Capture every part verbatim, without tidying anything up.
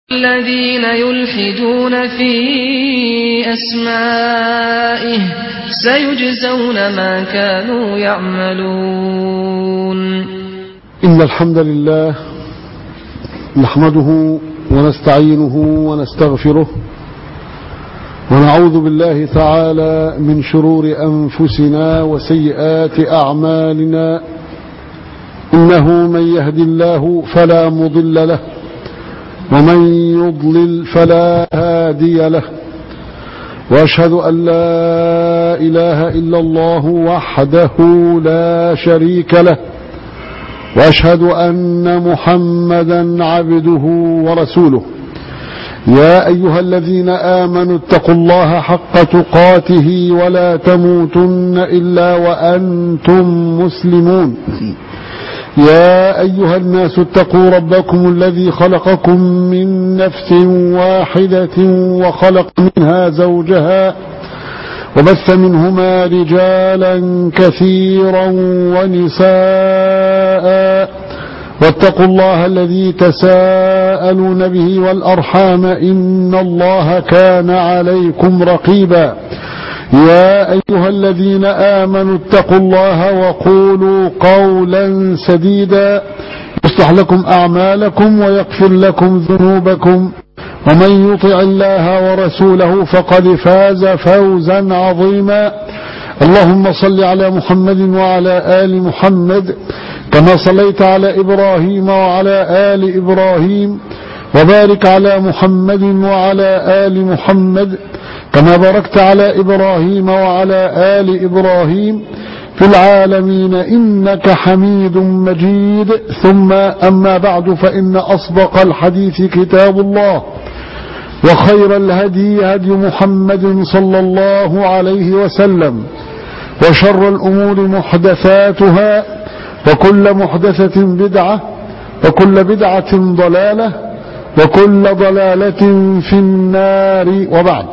الذين يلحدون في أسمائه سيجزون ما كانوا يعملون. إن الحمد لله نحمده ونستعينه ونستغفره ونعوذ بالله تعالى من شرور أنفسنا وسيئات أعمالنا. إنه من يهدي الله فلا مضل له ومن يضلل فلا هادي له، وأشهد أن لا إله إلا الله وحده لا شريك له، وأشهد أن محمدا عبده ورسوله. يا أيها الذين آمنوا اتقوا الله حق تقاته ولا تموتن إلا وأنتم مسلمون. يا أيها الناس اتقوا ربكم الذي خلقكم من نفس واحدة وخلق منها زوجها وبث منهما رجالا كثيرا ونساء، واتقوا الله الذي تساءلون به والأرحام إن الله كان عليكم رقيبا. يا أيها الذين آمنوا اتقوا الله وقولوا قولا سديدا يصلح لكم أعمالكم ويغفر لكم ذنوبكم، ومن يطع الله ورسوله فقد فاز فوزا عظيما. اللهم صل على محمد وعلى آل محمد كما صليت على إبراهيم وعلى آل إبراهيم، وبارك على محمد وعلى آل محمد كما باركت على إبراهيم وعلى آل إبراهيم في العالمين إنك حميد مجيد. ثم أما بعد، فإن أصدق الحديث كتاب الله، وخير الهدي هدي محمد صلى الله عليه وسلم، وشر الأمور محدثاتها، وكل محدثة بدعة، وكل بدعة ضلالة، وكل ضلالة في النار. وبعد،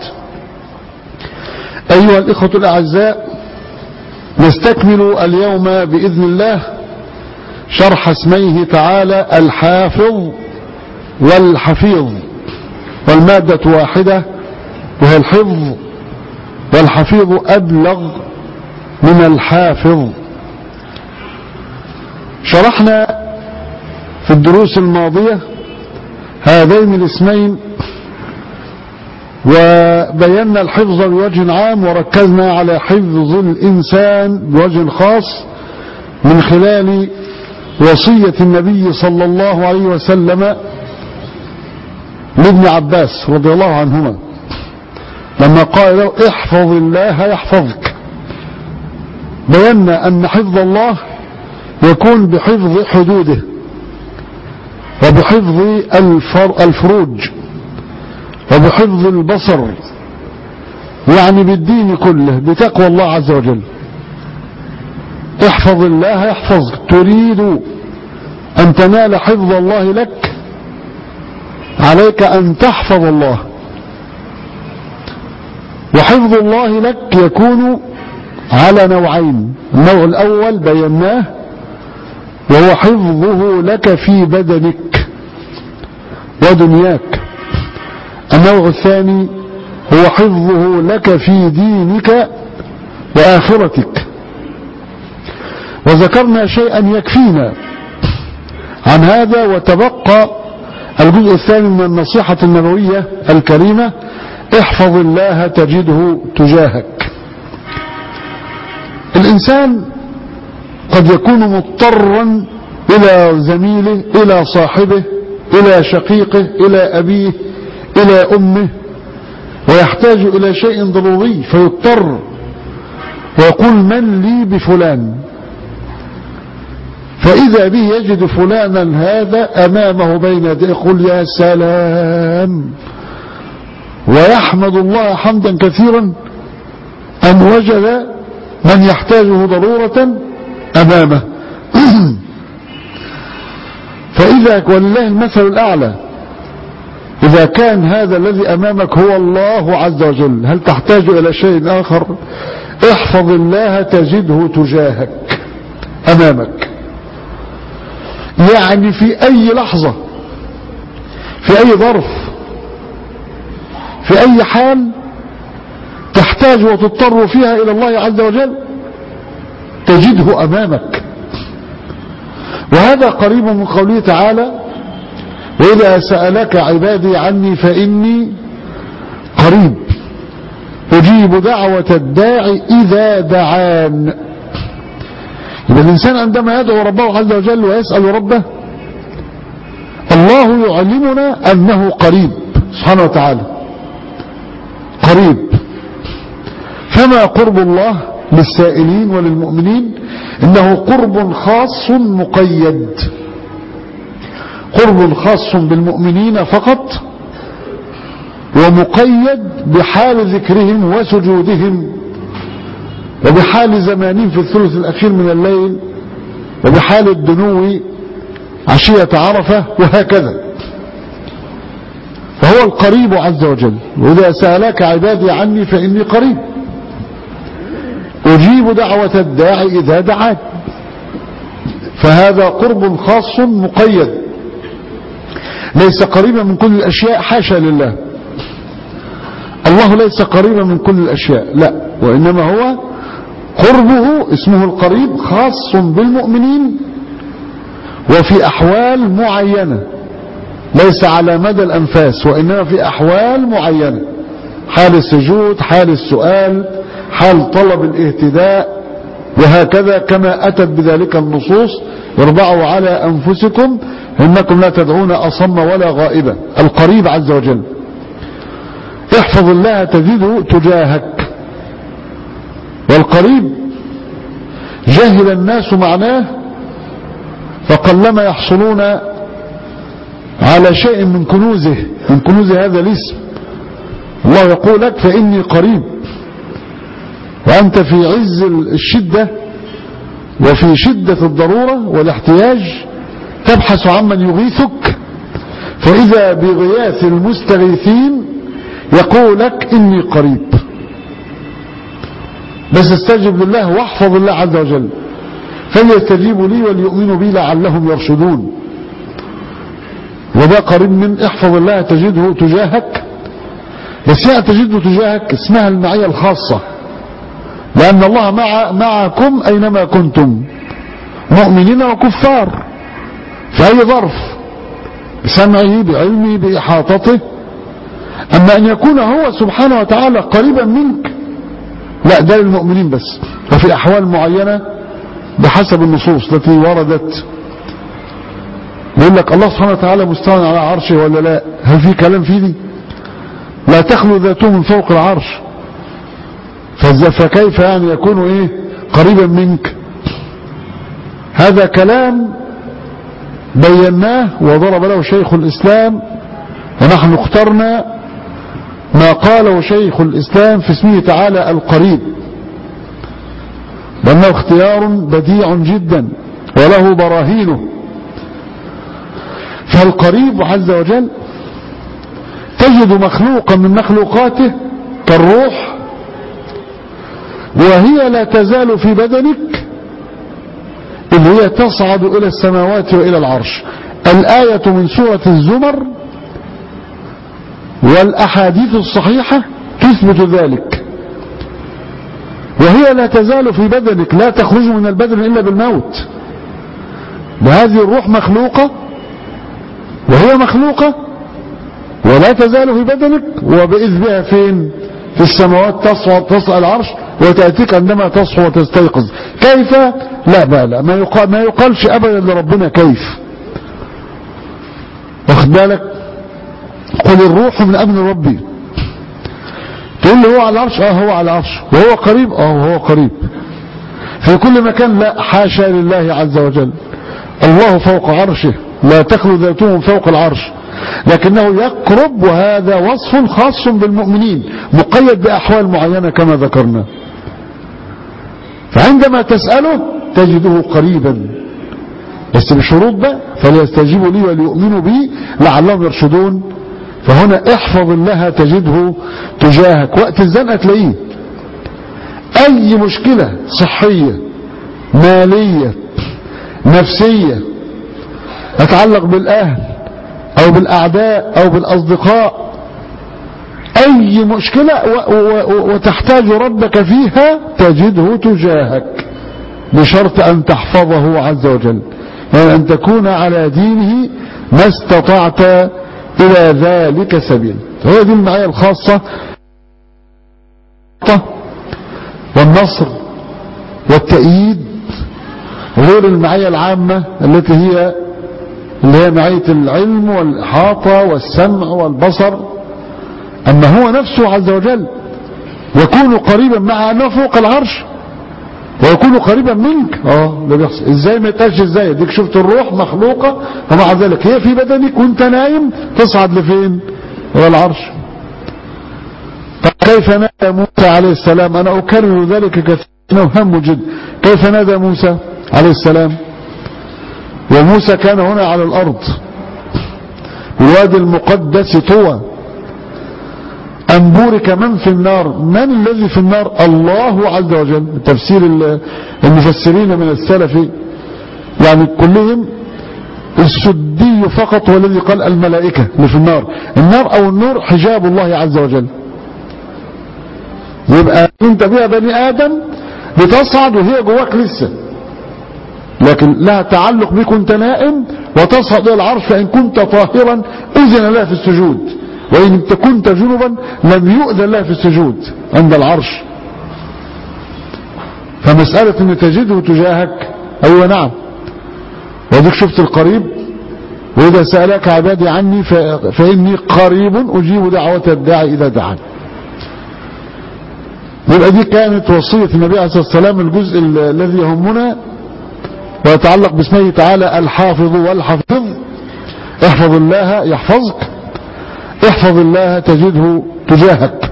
أيها الإخوة الأعزاء، نستكمل اليوم بإذن الله شرح اسميه تعالى الحافظ والحفيظ، والمادة واحدة وهي الحفظ، والحفيظ أبلغ من الحافظ. شرحنا في الدروس الماضية هذين الاسمين وبينا الحفظ بوجه عام، وركزنا على حفظ الإنسان بوجه خاص من خلال وصية النبي صلى الله عليه وسلم لابن عباس رضي الله عنهما لما قال له احفظ الله يحفظك. بينا أن حفظ الله يكون بحفظ حدوده وبحفظ الفروج وبحفظ البصر، يعني بالدين كله، بتقوى الله عز وجل. احفظ الله يحفظك. تريد أن تنال حفظ الله لك، عليك أن تحفظ الله. وحفظ الله لك يكون على نوعين. النوع الأول بيناه وهو حفظه لك في بدنك ودنياك. النوع الثاني هو حفظه لك في دينك وآخرتك. وذكرنا شيئا يكفينا عن هذا، وتبقى الجزء الثاني من النصيحة النبوية الكريمة: احفظ الله تجده تجاهك. الإنسان قد يكون مضطرا إلى زميله، إلى صاحبه، إلى شقيقه، إلى أبيه، إلى أمه، ويحتاج إلى شيء ضروري فيضطر ويقول من لي بفلان، فإذا به يجد فلانا هذا أمامه بين يديه، يقول يا سلام، ويحمد الله حمدا كثيرا أن وجد من يحتاجه ضرورة أمامه. فإذا ولله المثل الأعلى، إذا كان هذا الذي أمامك هو الله عز وجل، هل تحتاج إلى شيء آخر؟ احفظ الله تجده تجاهك أمامك. يعني في أي لحظة، في أي ظرف في أي حال تحتاج وتضطر فيها إلى الله عز وجل تجده أمامك. وهذا قريب من قوله تعالى: وإذا سألك عبادي عني فإني قريب أجيب دعوة الداعي إذا دعان. يبقى الإنسان عندما يدعو ربه عز وجل ويسأل ربه، الله يعلمنا أنه قريب سبحانه وتعالى، قريب. فما قرب الله للسائلين وللمؤمنين إنه قرب خاص مقيد، قرب خاص بالمؤمنين فقط، ومقيد بحال ذكرهم وسجودهم، وبحال زمانهم في الثلث الأخير من الليل، وبحال الدنو عشية عرفة، وهكذا. فهو القريب عز وجل. وإذا سألك عبادي عني فإني قريب أجيب دعوة الداعي إذا دعان. فهذا قرب خاص مقيد، ليس قريبا من كل الأشياء، حاشا لله. الله ليس قريبا من كل الأشياء، لا، وإنما هو قربه اسمه القريب خاص بالمؤمنين وفي أحوال معينة، ليس على مدى الأنفاس، وإنما في أحوال معينة، حال السجود، حال السؤال، حال طلب الاهتداء، وهكذا كما أتت بذلك النصوص: اربعوا على أنفسكم إنكم لا تدعون أصم ولا غائبا. القريب عز وجل. احفظ الله تجده تجاهك. والقريب جهل الناس معناه فقلما يحصلون على شيء من كنوزه من كنوز هذا الاسم. الله يقول لك فإني قريب، وأنت في عز الشدة وفي شدة الضرورة والاحتياج تبحث عمن يغيثك، فإذا بغياث المستغيثين يقول لك إني قريب. بس استجب لله واحفظ الله عز وجل. فليستجيبوا لي وليؤمنوا بي لعلهم يرشدون. وده قريب من احفظ الله تجده تجاهك. بس يعني تجده تجاهك اسمها المعية الخاصة، لأن الله مع معكم أينما كنتم، مؤمنين وكفار، في أي ظرف، بسمعه بعلمه بإحاطته. أما أن يكون هو سبحانه وتعالى قريبا منك، لا، ده للمؤمنين بس، وفي أحوال معينة بحسب النصوص التي وردت. يقول لك الله سبحانه وتعالى مستوى على عرشه ولا لا؟ هل في كلام فيه دي؟ لا تخلو ذاته من فوق العرش، فكيف يعني يكون ايه قريبا منك؟ هذا كلام بيناه وضرب له شيخ الإسلام، ونحن اخترنا ما قاله شيخ الإسلام في اسمه تعالى القريب، لأنه اختيار بديع جدا وله براهينه. فالقريب عز وجل تجد مخلوقا من مخلوقاته كالروح، وهي لا تزال في بدنك، اللي هي تصعد إلى السماوات وإلى العرش. الآية من سورة الزمر والأحاديث الصحيحة تثبت ذلك. وهي لا تزال في بدنك، لا تخرج من البدن إلا بالموت. وهذه الروح مخلوقة، وهي مخلوقة ولا تزال في بدنك، وبإذ بها فين؟ في السماوات، تصعد تصعد العرش وتأتيك عندما تصحو وتستيقظ. كيف؟ لا بقى لا، ما يقال ما يقالش أبدا لربنا كيف. واخد بالك؟ قل الروح من أمر ربي. تقول لي هو على العرش؟ اه هو على العرش. وهو قريب؟ اه هو قريب في كل مكان؟ لا، حاشا لله عز وجل. الله فوق عرشه، لا تخلو ذاته من فوق العرش، لكنه يقرب، وهذا وصف خاص بالمؤمنين مقيد بأحوال معينة كما ذكرنا. فعندما تسأله تجده قريبا، بس بشروط بقى: فليستجيبوا لي وليؤمنوا بي لعلهم يرشدون. فهنا احفظ الله تجده تجاهك. وقت الزنقة تلاقيه. أي مشكلة صحية مالية نفسية تتعلق بالأهل أو بالأعداء أو بالأصدقاء، أي مشكلة وتحتاج ربك فيها تجده تجاهك، بشرط أن تحفظه عز وجل، يعني أن تكون على دينه ما استطعت إلى ذلك سبيل. هذه دي المعايا الخاصة والنصر والتأييد، غير المعايا العامة التي هي اللي هي معية العلم والإحاطة والسمع والبصر. أما هو نفسه عز وجل يكون قريبا مع أنه فوق العرش ويكون قريبا منك. اه ده بيحصل ازاي؟ ما يتقالش ازاي؟ ديك شفت الروح مخلوقة ومع ذلك هي في بدنك وانت نايم تصعد لفين؟ الى العرش. طب كيف نادى موسى عليه السلام؟ انا اكرر ذلك كثيرا وهم جدا. كيف نادى موسى عليه السلام وموسى كان هنا على الارض الوادي المقدس طوى، أن بورك من في النار. من الذي في النار؟ الله عز وجل. تفسير المفسرين من السلف يعني كلهم السدي فقط هو الذي قال الملائكة اللي في النار. النار أو النور حجاب الله عز وجل. يبقى انت بها بني آدم بتصعد وهي جواك لسه، لكن لها تعلق بك وانت نائم وتصعد إلى العرش. فإن كنت طاهرا أذن لها في السجود، وإن انت كنت جنبا لم يؤذن لها في السجود عند العرش. فمسألة ان تجده تجاهك، ايوه نعم. وديك شفت القريب، وإذا سألك عبادي عني فإني قريب أجيب دعوة الداعي إذا دعاني. يبقى دي كانت وصية النبي عليه الصلاة والسلام، الجزء الذي يهمنا ويتعلق باسمه تعالى الحافظ والحفظ. احفظ الله يحفظك، احفظ الله تجده تجاهك.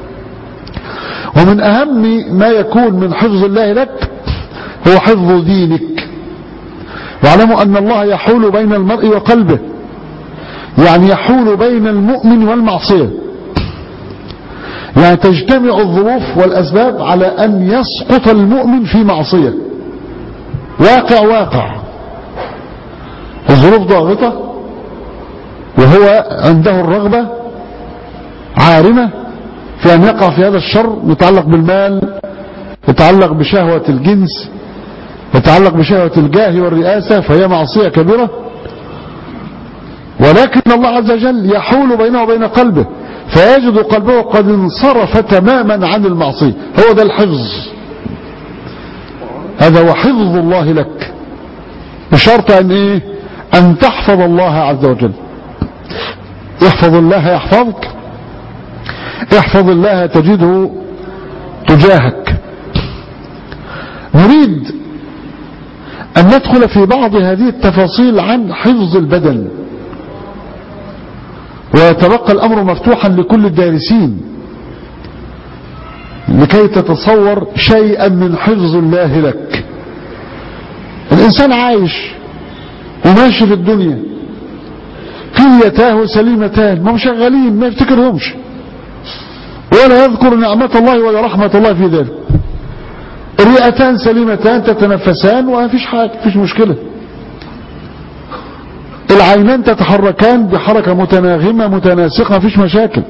ومن أهم ما يكون من حفظ الله لك هو حفظ دينك. واعلموا أن الله يحول بين المرء وقلبه، يعني يحول بين المؤمن والمعصية. يعني تجتمع الظروف والأسباب على أن يسقط المؤمن في معصية. واقع واقع الظروف ضاغطة وهو عنده الرغبة عارمة في أن يقع في هذا الشر، يتعلق بالمال، يتعلق بشهوة الجنس، يتعلق بشهوة الجاه والرئاسة، فهي معصية كبيرة. ولكن الله عز وجل يحول بينه وبين قلبه فيجد قلبه قد انصرف تماما عن المعصية. هو ده الحفظ، هذا هو حفظ الله لك، بشرط أن إيه؟ أن تحفظ الله عز وجل. احفظ الله يحفظك، احفظ الله تجده تجاهك. نريد أن ندخل في بعض هذه التفاصيل عن حفظ البدن، ويتبقى الأمر مفتوحا لكل الدارسين لكي تتصور شيئا من حفظ الله لك. الإنسان عايش وماشي في الدنيا، كليتاه سليمتان، ما مشغلين، ما يفتكرهمش ولا يذكر نعمة الله ولا رحمة الله في ذلك. الرئتان سليمتان تتنفسان وما فيش حاجة، فيش مشكلة. العينان تتحركان بحركة متناغمة متناسقة، ما فيش مشاكل.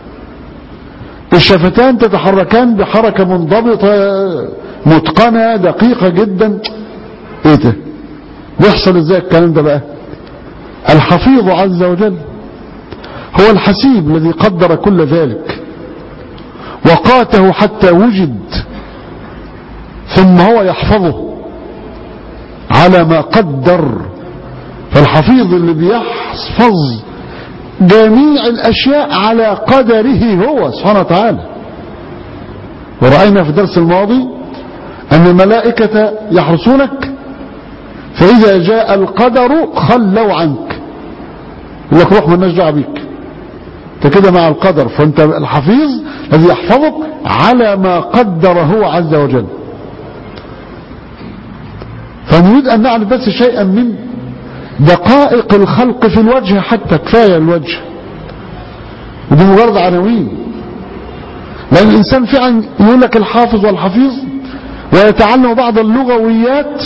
الشفتان تتحركان بحركة منضبطة متقنة دقيقة جدا. ايه ده؟ بيحصل ازاي الكلام ده بقى؟ الحفيظ عز وجل هو الحسيب الذي قدر كل ذلك وقاته حتى وجد، ثم هو يحفظه على ما قدر. فالحفيظ اللي بيحفظ جميع الأشياء على قدره هو سبحانه وتعالى. ورأينا في الدرس الماضي أن الملائكة يحرسونك، فإذا جاء القدر خلوا عنك، يقول لك روح مالناش دعوه بيك، انت كده مع القدر. فانت الحفيظ الذي يحفظك على ما قدر هو عز وجل. فنريد أن نعرف بس شيئا من دقائق الخلق في الوجه، حتى كفاية الوجه، ودي مجرد عناوين. لأن الإنسان فعلا يقول لك الحافظ والحفيظ ويتعلم بعض اللغويات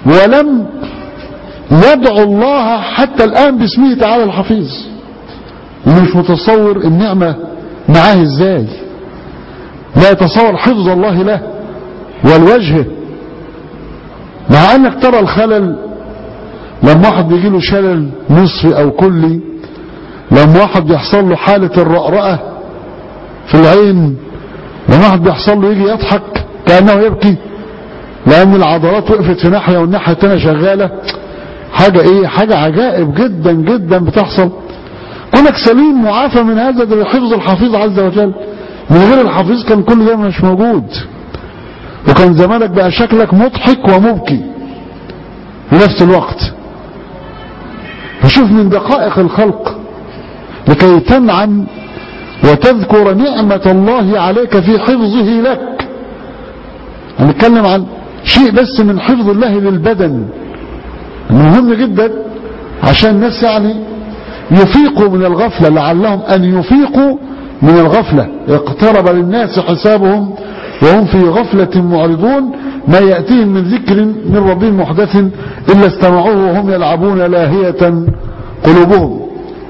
ولم يدعو الله حتى الآن باسمه تعالى الحفيظ. انه مش متصور النعمة معاه ازاي، لا يتصور حفظ الله له والوجه. مع انك ترى الخلل لما واحد بيجي له شلل نصفي او كلي، لما واحد بيحصل له حالة الرأرأة في العين، لما واحد بيحصل له يجي يضحك كأنه يبكي لأن العضلات وقفت في ناحية والناحية التانية شغالة. حاجة ايه، حاجة عجائب جدا جدا بتحصل. كونك سليم معافى من هذا ده بحفظ الحفيظ عز وجل. من غير الحفيظ كان كل ده مش موجود، وكان زمانك بقى شكلك مضحك ومبكي في نفس الوقت. فشوف من دقائق الخلق لكي تنعم وتذكر نعمة الله عليك في حفظه لك. هنتكلم عن شيء بس من حفظ الله للبدن مهم جدا عشان الناس يعني يفيقوا من الغفلة، لعلهم أن يفيقوا من الغفلة. اقترب للناس حسابهم وهم في غفلة معرضون، ما يأتيهم من ذكر من ربهم محدث إلا استمعوه وهم يلعبون لاهية قلوبهم.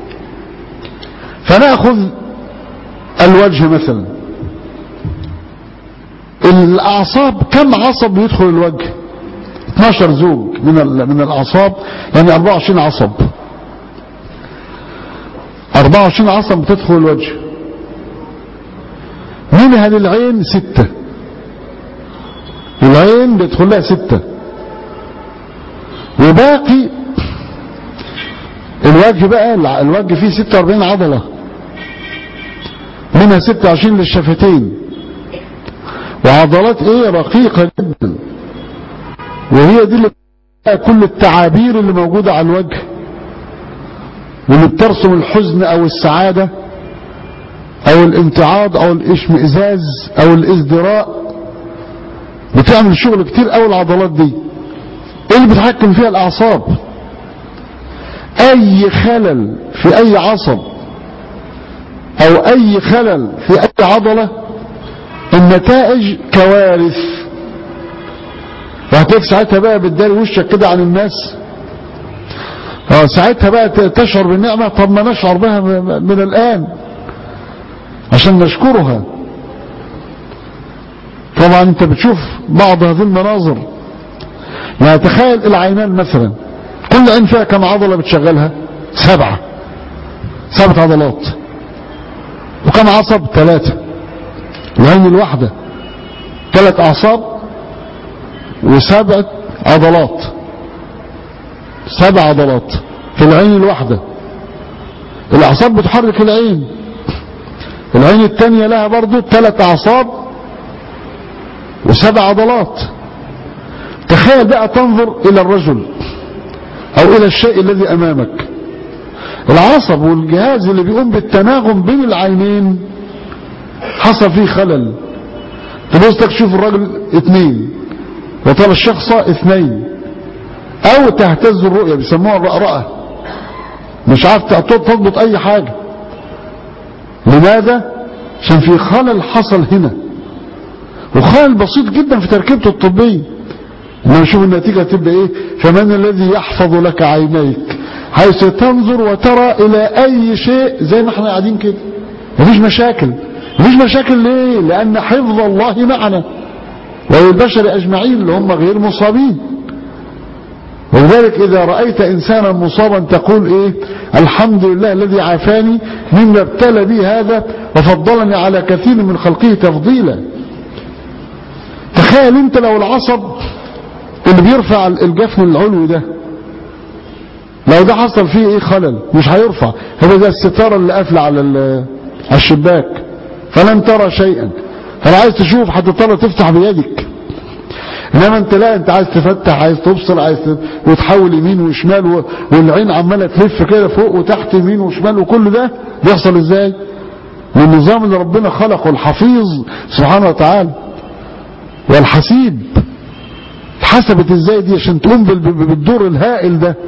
فنأخذ الوجه مثلا، الأعصاب كم عصب يدخل الوجه؟ اثناشر زوج من من الأعصاب، يعني أربعة وعشرين عصب. أربعة وعشرين عصب بتدخل الوجه، منها للعين ستة. العين بيدخل لها ستة، وباقي الوجه بقى الوجه فيه ستة وأربعين عضلة، منها ستة وعشرين للشفتين، وعضلات ايه رقيقة جدا، وهي دي اللي كل التعابير اللي موجودة على الوجه، واللي بترسم الحزن او السعادة او الامتعاض او الاشمئزاز او الازدراء. بتعمل شغل كتير قوي العضلات دي. ايه اللي بتحكم فيها؟ الاعصاب. اي خلل في اي عصب او اي خلل في اي عضلة النتائج كوارث. وهتلاقيك ساعتها بقى بتداري وشك كده عن الناس. اه ساعتها بقى تشعر بالنعمة. طب ما نشعر بها من الآن عشان نشكرها. طبعا انت بتشوف بعض هذه المناظر. يعني تخيل العينان مثلا، كل عين فيها كم عضلة بتشغلها؟ سبعة سبعة عضلات. وكم عصب؟ ثلاثة. العين الواحدة ثلاث أعصاب وسبعة عضلات، سبع عضلات في العين الواحدة. الأعصاب بتحرك العين. العين التانية لها برضو ثلاث أعصاب وسبع عضلات. تخيل بقى تنظر إلى الرجل أو إلى الشيء الذي أمامك، العصب والجهاز اللي بيقوم بالتناغم بين العينين حصل فيه خلل. تبص تشوف الراجل اثنين وترى الشخصة اثنين، او تهتز الرؤية، بيسموها الرأرأة، مش عارف تضبط اي حاجة. لماذا؟ عشان في خلل حصل هنا، وخلل بسيط جدا في تركيبته الطبية. انما نشوف النتيجة تبقى ايه. فمن الذي يحفظ لك عينيك حيث تنظر وترى الى اي شيء زي ما احنا قاعدين كده، مفيش مشاكل. مفيش مشاكل ليه؟ لان حفظ الله معنا وللبشر اجمعين اللي هم غير مصابين. ولذلك اذا رأيت انسانا مصابا تقول ايه؟ الحمد لله الذي عافاني مما ابتلى بي هذا وفضلني على كثير من خلقه تفضيلا. تخيل انت لو العصب اللي بيرفع الجفن العلوي ده، لو ده حصل فيه ايه خلل، مش هيرفع. هو ده الستارة اللي قافله على الشباك فلن ترى شيئا. فلو عايز تشوف هتضطر تفتح بيدك. انما انت لا، انت عايز تفتح، عايز تبصر، عايز ت... وتحول يمين وشمال و... والعين عماله تلف كده فوق وتحت يمين وشمال. وكل ده بيحصل ازاي؟ من النظام اللي ربنا خلقه الحفيظ سبحانه وتعالى. والحسيب اتحسبت ازاي دي عشان تقوم بال... بالدور الهائل ده.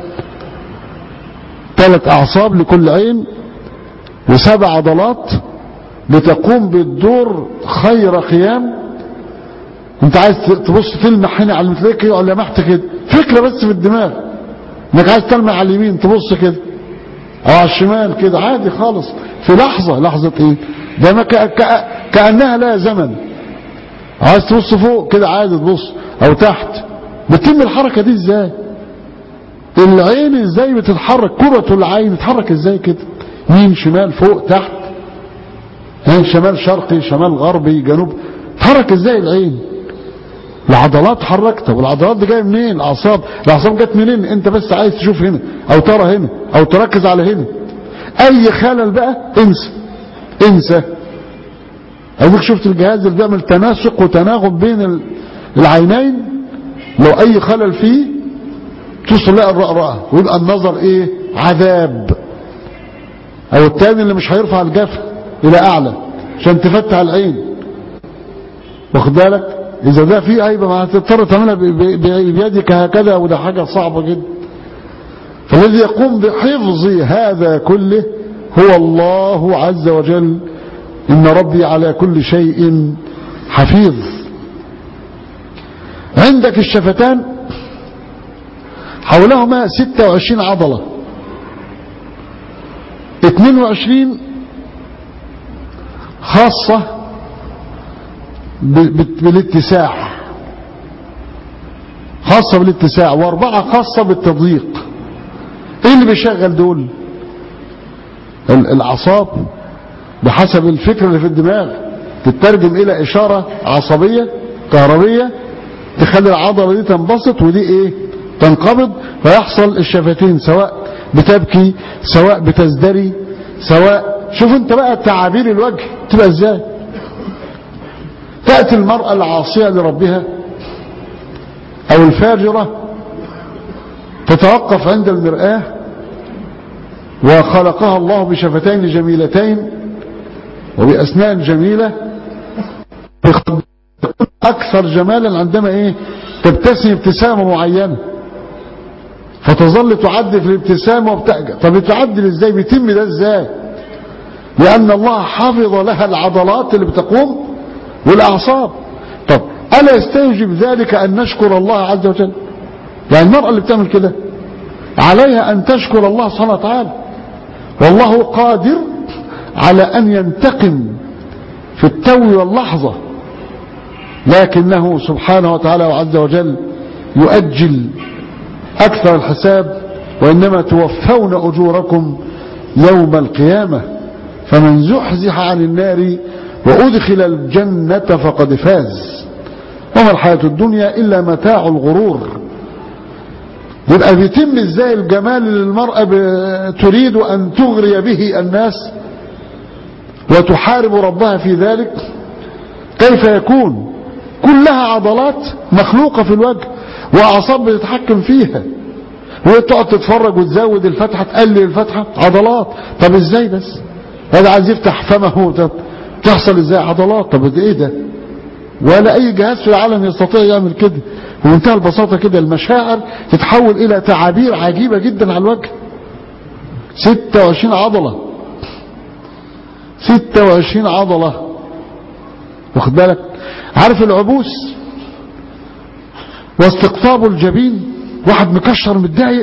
ثلاث اعصاب لكل عين وسبع عضلات لتقوم بالدور خير قيام. انت عايز تبص تلمح هنا على المتلاقي ولا لمحت كده، فكرة بس في الدماغ انك عايز تلمح على اليمين تبص كده، او على الشمال كده عادي خالص في لحظة. لحظة ايه ده؟ ما كأنها لا زمن. عايز تبص فوق كده عادي تبص، او تحت. بتتم الحركة دي ازاي؟ العين ازاي بتتحرك؟ كرة العين تتحرك ازاي كده؟ يمين شمال فوق تحت، شمال شرقي شمال غربي جنوب، تحرك ازاي العين؟ العضلات حركتها. والعضلات دي جايه منين؟ الاعصاب. الاعصاب جت منين؟ انت بس عايز تشوف هنا او ترى هنا او تركز على هنا. اي خلل بقى انسى انسى. اديك شفت الجهاز اللي بيعمل تناسق وتناغم بين العينين، لو اي خلل فيه توصل لها الرأرأة ويبقى النظر ايه؟ عذاب. او التاني اللي مش هيرفع الجفن الى اعلى عشان تفتح العين، واخد بالك؟ اذا ده فيه هيبقى ما هتضطر تعملها بيدك هكذا، وده حاجة صعبة جدا. فالذي يقوم بحفظ هذا كله هو الله عز وجل. إن ربي على كل شيء حفيظ. عندك الشفتان حولهما ستة وعشرين عضلة، اثنين وعشرين خاصة بالاتساع، خاصة بالاتساع، واربعة خاصة بالتضييق. ايه اللي بيشغل دول؟ الاعصاب بحسب الفكرة اللي في الدماغ تترجم الى اشارة عصبية كهربية تخلي العضلة دي تنبسط ودي ايه؟ تنقبض، فيحصل الشفتين سواء بتبكي سواء بتزدري سواء. شوف انت بقى تعابير الوجه تبقى ازاي. تأتي المرأة العاصية لربها او الفاجرة تتوقف عند المرآة وخلقها الله بشفتين جميلتين وبأسنان جميلة، تكون أكثر جمالا عندما إيه؟ تبتسم ابتسامة معينة، فتظل تعدل في الابتسامة وبتأجل. طب تعدل إزاي؟ بيتم ده إزاي؟ لأن الله حافظ لها العضلات اللي بتقوم والأعصاب. طب ألا يستوجب ذلك أن نشكر الله عز وجل؟ يعني المرأة اللي بتعمل كده عليها أن تشكر الله سبحانه وتعالى، والله قادر على أن ينتقم في التو واللحظة، لكنه سبحانه وتعالى وعز وجل يؤجل أكثر الحساب، وإنما توفون أجوركم يوم القيامة. فمن زحزح عن النار وأدخل الجنة فقد فاز، وما الحياة الدنيا إلا متاع الغرور. يبقى بيتم ازاي الجمال اللي المرأة تريد أن تغري به الناس وتحارب ربها في ذلك؟ كيف يكون؟ كلها عضلات مخلوقة في الوجه وأعصاب بتتحكم فيها، وهي تقعد تتفرج وتزود الفتحة تقلل الفتحة، عضلات. طب ازاي بس؟ هذا عايز يفتح فمه، تحصل ازاي؟ عضلات. طب ايه ده؟ ولا اي جهاز في العالم يستطيع يعمل كده. ومنتهى البساطة كده المشاعر تتحول الى تعابير عجيبة جدا على الوجه. ستة وعشرين عضلة، ستة وعشرين عضلة، واخد بالك؟ عارف العبوس واستقطاب الجبين، واحد مكشر متضايق،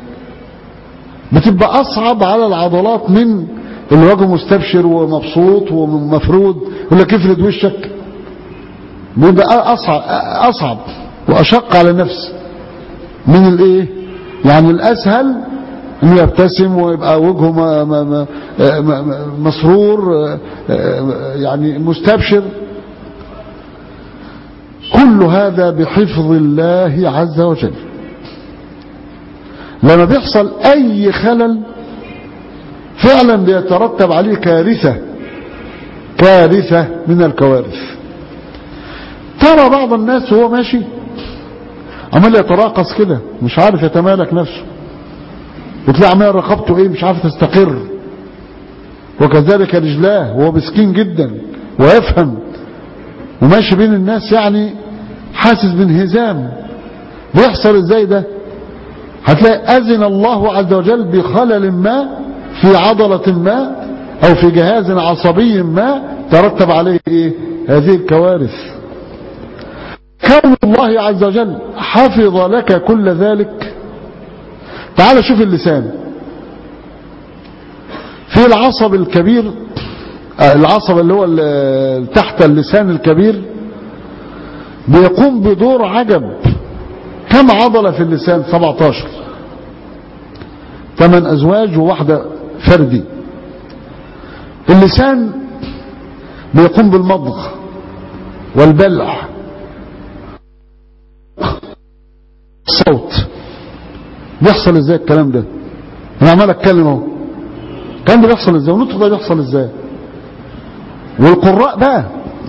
بتبقى اصعب على العضلات من الوجه مستبشر ومبسوط ومفرود. يقول لك افرد وشك، بيبقى اصعب اصعب واشق على النفس من الايه؟ يعني الاسهل انه يبتسم ويبقى وجهه مسرور يعني مستبشر. كل هذا بحفظ الله عز وجل. لما بيحصل اي خلل فعلا بيترتب عليه كارثة، كارثة من الكوارث. ترى بعض الناس وهو ماشي عمال يتراقص كده، مش عارف يتمالك نفسه، وتلاقي عمال رقبته ايه؟ مش عارف تستقر. وكذلك رجلاه وهو مسكين جدا ويفهم وماشي بين الناس يعني حاسس بانهزام. بيحصل ازاي ده؟ هتلاقي اذن الله عز وجل بخلل ما في عضلة ما او في جهاز عصبي ما ترتب عليه ايه؟ هذه الكوارث. كون الله عز وجل حفظ لك كل ذلك. تعال شوف اللسان، في العصب الكبير، العصب اللي هو تحت اللسان الكبير بيقوم بدور عجب. كم عضلة في اللسان؟ سبعتاشر، ثمان أزواج وواحدة فردي. اللسان بيقوم بالمضغ والبلع، الصوت. بيحصل ازاي الكلام ده؟ انا عمال اتكلم اهو، الكلام ده بيحصل ازاي؟ والنطق ده بيحصل ازاي؟ والقراء بقى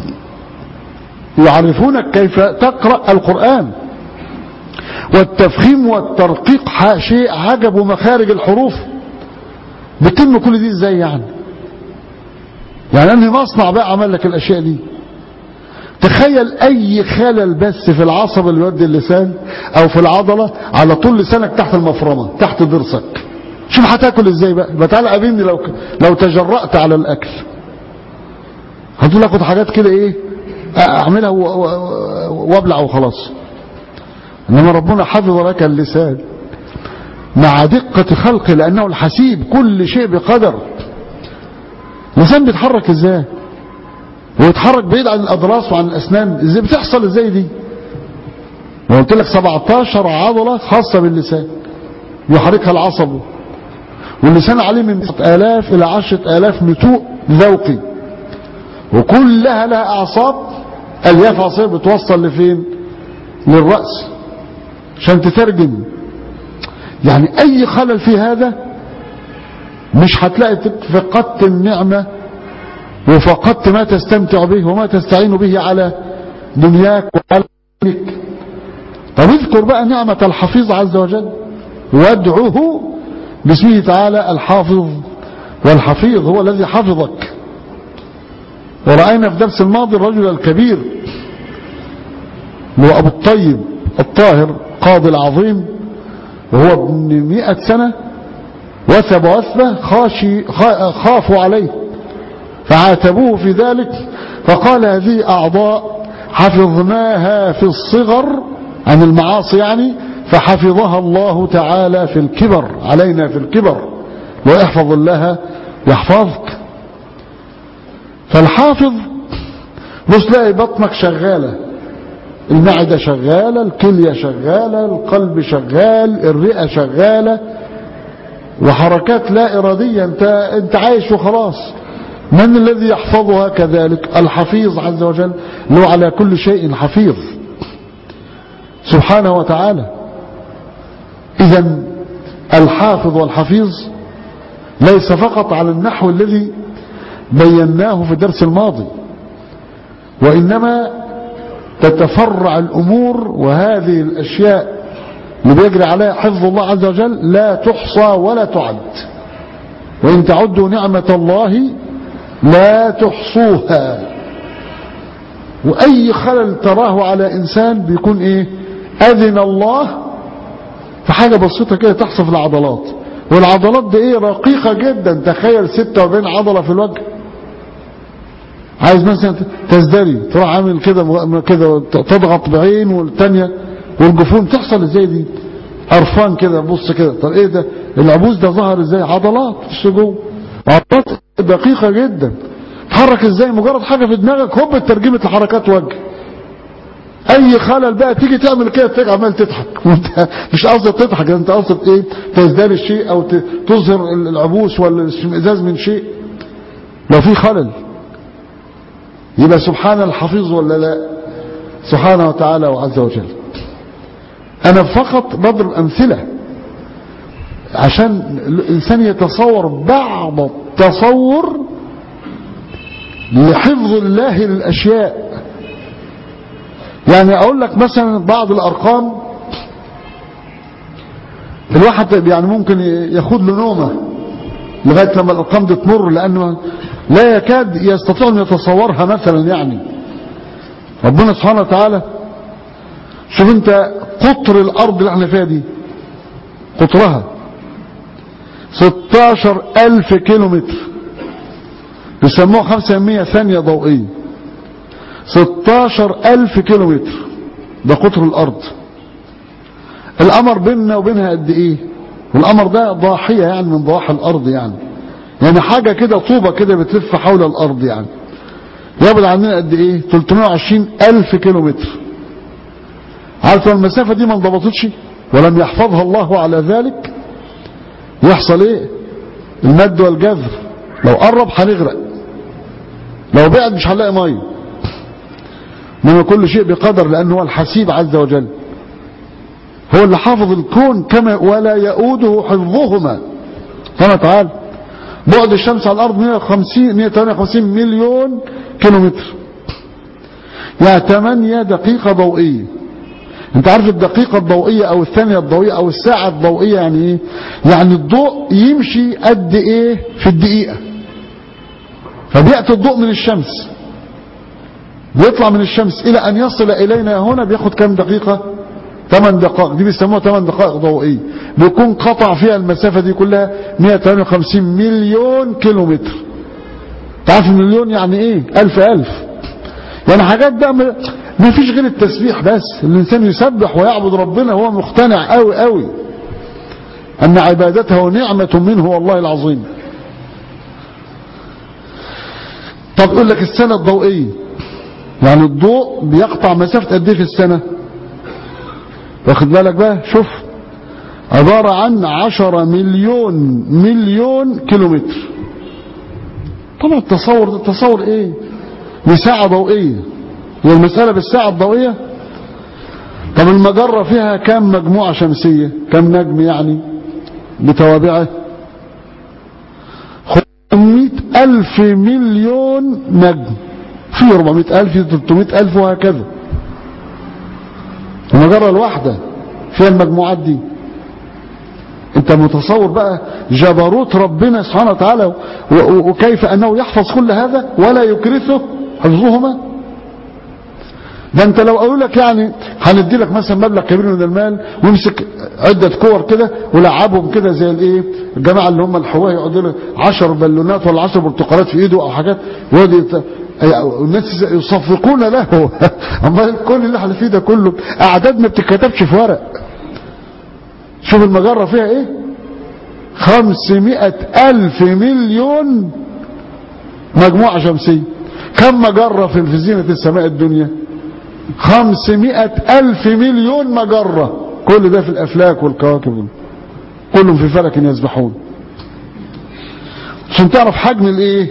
يعرفونك كيف تقرأ القرآن، والتفخيم والترقيق شيء عجب، ومخارج الحروف بتم كل دي ازاي يعني؟ يعني انهي مصنع بقى عمل لك الاشياء دي؟ تخيل اي خلل بس في العصب اللي يودي اللسان او في العضلة، على طول لسانك تحت المفرمة تحت ضرسك. شوف هتاكل ازاي بقى؟ يبقى تعالى قابلني لو لو تجرأت على الاكل. هتقول اخد حاجات كده ايه اعملها وابلع وخلاص. انما ربنا حفظ لك اللسان مع دقة خلقه، لانه الحسيب، كل شيء بقدر. اللسان بيتحرك ازاي؟ ويتحرك بعيد عن الاضراس وعن الاسنان ازاي؟ بتحصل ازاي دي؟ وقلت لك سبعتاشر عضلة خاصة باللسان يحركها العصب، واللسان عليه من آلاف الى عشرة آلاف نتوء ذوقي، وكلها لها اعصاب، الياف عصبية بتوصل لفين؟ للرأس عشان تترجم. يعني اي خلل في هذا مش هتلاقي فقدت النعمة وفقدت ما تستمتع به وما تستعين به على دنياك وعلى دينك. طب اذكر بقى نعمة الحفيظ عز وجل، وادعوه باسمه تعالى الحافظ والحفيظ، هو الذي حفظك. ورأينا في درس الماضي الرجل الكبير هو أبو الطيب الطاهر قاضي العظيم، وهو ابن مئة سنة، وثب وثبة، خاشي خافوا عليه فعاتبوه في ذلك، فقال هذه أعضاء حفظناها في الصغر عن المعاصي يعني، فحفظها الله تعالى في الكبر علينا في الكبر، واحفظ الله يحفظك. فالحافظ بص تلاقي بطنك شغالة، المعدة شغالة، الكلية شغالة، القلب شغال، الرئة شغالة، وحركات لا إرادية، انت, انت عايش وخلاص. من الذي يحفظها كذلك؟ الحفيظ عز وجل، له على كل شيء حفيظ سبحانه وتعالى. إذن الحافظ والحفيظ ليس فقط على النحو الذي بيناه في الدرس الماضي، وإنما تتفرع الأمور، وهذه الأشياء اللي بيجري عليها حفظ الله عز وجل لا تحصى ولا تعد، وإن تعدوا نعمة الله لا تحصوها. وأي خلل تراه على إنسان بيكون إيه؟ أذن الله في حاجة بسيطة كده تحصل في العضلات، والعضلات دي إيه؟ رقيقة جدا. تخيل ستة وأربعين عضلة في الوجه، عايز مثلا تزدري تروح عامل كده كده تضغط بعين والتانية والجفون، تحصل ازاي دي؟ قرفان كده بص كده، طب ايه ده؟ العبوس ده ظهر ازاي؟ عضلات في جوه، عضلات دقيقة جدا. تحرك ازاي؟ مجرد حاجة في دماغك هوب ترجمة لحركات وجه. اي خلل بقى تيجي تعمل كده تيجي عمال تضحك، وانت مش قصدك تضحك، انت قصدك ايه؟ تزدري الشيء او تظهر العبوس ولا الاشمئزاز من شيء. لو في خلل يبقى سبحان الحفيظ ولا لا؟ سبحانه وتعالى وعز وجل. انا فقط بضرب امثلة عشان الانسان يتصور بعض التصور لحفظ الله للاشياء. يعني اقول لك مثلا بعض الارقام الواحد يعني ممكن ياخد له نومه لغايه لما الارقام دي تمر، لانه لا يكاد يستطيع ان يتصورها. مثلا يعني ربنا سبحانه وتعالى، شوف انت قطر الارض اللي احنا فيها دي، قطرها ستاشر الف كيلو متر، بيسموها خمسة بالمية ثانية ضوئية. ستاشر الف كيلو متر ده قطر الارض. القمر بيننا وبينها قد ايه؟ والقمر ده ضاحية يعني من ضواحي الارض يعني، يعني حاجة كده طوبة كده بتلف حول الأرض، يعني يبعد عننا قد إيه؟ ثلاثمائة وعشرين ألف كيلو متر. عارف المسافة دي ما انضبطتش ولم يحفظها الله على ذلك، يحصل إيه؟ المد والجذر، لو قرب هنغرق، لو بعد مش هنلاقي ميه. انما كل شيء بقدر، لأنه هو الحسيب عز وجل، هو اللي حافظ الكون كما ولا يؤوده حفظهما سبحانه وتعالى. بعد الشمس على الأرض مئة وخمسين مئة وثمانية وخمسين مليون كيلومتر، يعني ثمانية دقيقة ضوئية. انت عارف الدقيقة الضوئية او الثانية الضوئية او الساعة الضوئية يعني ايه؟ يعني الضوء يمشي قد ايه في الدقيقة. فبيأتي الضوء من الشمس، بيطلع من الشمس الى ان يصل الينا هنا بياخد كام دقيقة؟ ثمان دقائق، دي بيسموها ثمان دقائق ضوئية. بيكون قطع فيها المسافة دي كلها مئة وثمانية وخمسين مليون كيلومتر. تعرف المليون يعني ايه؟ الف الف. يعني حاجات بقى ما فيش غير التسبيح بس. الانسان يسبح ويعبد ربنا وهو مقتنع قوي قوي ان عبادته نعمة منه والله العظيم. طب يقول لك السنة الضوئية، يعني الضوء بيقطع مسافة قد ايه في السنة؟ واخد بالك بقى؟ شوف، عبارة عن عشرة مليون مليون كيلومتر. طبعا التصور ده تصور ايه؟ بساعة ضوئية. هي المسألة بالساعة الضوئية. طب المجرة فيها كم مجموعة شمسية؟ كم نجم يعني بتوابعه؟ خمسمائة ألف مليون نجم، في أربعمائة ألف، في ثلاثمائة ألف، وهكذا. المجرة الواحدة فيها المجموعات دي. انت متصور بقى جبروت ربنا سبحانه وتعالى وكيف انه يحفظ كل هذا ولا يكرثه حفظهما؟ ده انت لو قالوا لك يعني هندي لك مثلا مبلغ كبير من المال ويمسك عدة كور كده ولعبهم كده زي الايه الجماعة اللي هم الحواه، يقعدوا له عشر بالونات ولا عشر برتقالات في ايده او حاجات، والناس يصفقون له. اما الكون اللي احنا فيه ده كله اعداد ما بتتكتبش في ورق. شوف المجرة فيها ايه؟ خمسمائة ألف مليون مجموعة شمسية. كم مجرة في زينة السماء الدنيا؟ خمسمائة ألف مليون مجرة. كل ده في الأفلاك والكواكب، كلهم في فلك يسبحون. عشان تعرف حجم الايه.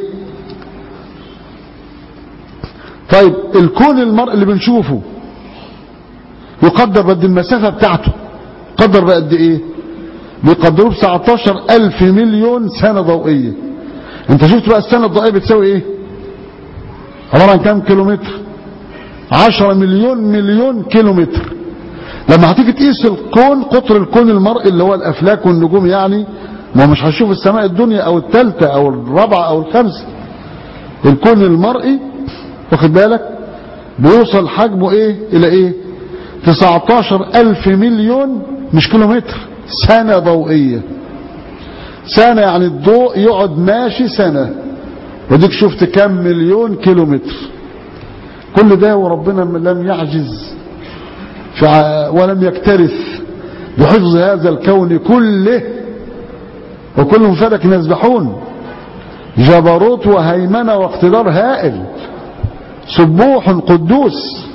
طيب الكون المرء اللي بنشوفه يقدر بقد المسافة بتاعته، قدر بقد ايه؟ بيقدروه ب تسعتاشر ألف مليون سنة ضوئية. انت شفت بقى السنة الضوئية بتساوي ايه؟ عبارة عن كام كيلومتر؟ عشرة مليون مليون كيلومتر. لما هتيجي تقيس الكون، قطر الكون المرئي اللي هو الافلاك والنجوم، يعني ما مش هتشوف السماء الدنيا او الثالثة او الرابعة او الخامسة. الكون المرئي واخد بالك بيوصل حجمه ايه الى ايه؟ تسعتاشر ألف مليون، مش كيلومتر، سنة ضوئية. سنة يعني الضوء يقعد ماشي سنة، وديك شفت كم مليون كيلومتر. كل ده وربنا لم يعجز ولم يكترث بحفظ هذا الكون كله، وكلهم فلك يسبحون. جبروت وهيمنة واقتدار هائل، سبوح قدوس.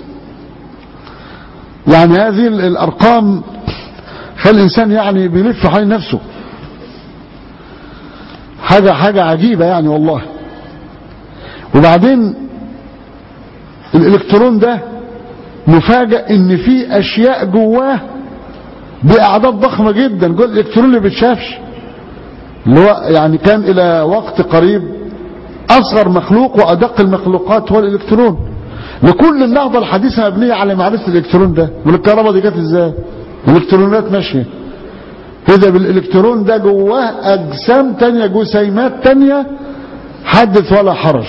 يعني هذه الأرقام خلي الإنسان يعني بيلف حول نفسه، حاجة حاجة عجيبة يعني والله. وبعدين الإلكترون ده نفاجأ إن في أشياء جواه بأعداد ضخمة جدا. جوه الإلكترون اللي بيتشافش، اللي هو يعني كان إلى وقت قريب أصغر مخلوق وأدق المخلوقات هو الإلكترون. لكل النهضة الحديثة مبنية على معرفة الإلكترون ده. والكهرباء دي جت إزاي؟ الإلكترونات ماشية كده بالإلكترون ده جواه أجسام تانية، جسيمات تانية، حدث ولا حرج.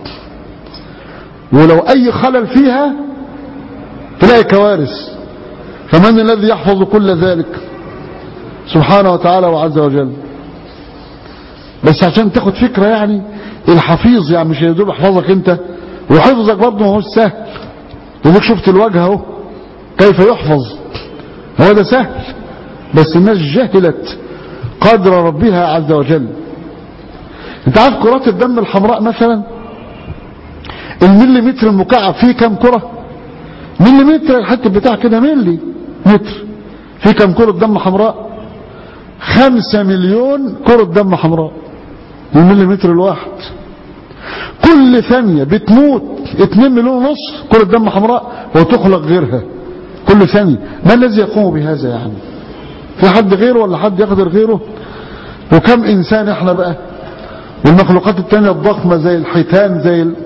ولو أي خلل فيها تلاقي كوارث. فمن الذي يحفظ كل ذلك؟ سبحانه وتعالى وعز وجل. بس عشان تاخد فكرة يعني الحفيظ يعني مش يدوب يحفظك انت، وحفظك برضه ما هو سهل. وليك شفت الوجه اهو كيف يحفظ، هو ده سهل، بس الناس جهلت قدر ربها عز وجل. انت عارف كرات الدم الحمراء مثلا المليمتر المكعب فيه كم كرة؟ مليمتر الحته بتاع كده ملي متر فيه كم كرة دم حمراء؟ خمسة مليون كرة دم حمراء المليمتر الواحد. كل ثانية بتموت اتنين مليون ونص كرة دم حمراء وتخلق غيرها كل ثانية. ما الذي يقوم بهذا يعني؟ في حد غيره ولا حد يقدر غيره؟ وكم انسان احنا بقى والمخلوقات التانية الضخمة زي الحيتان زي ال...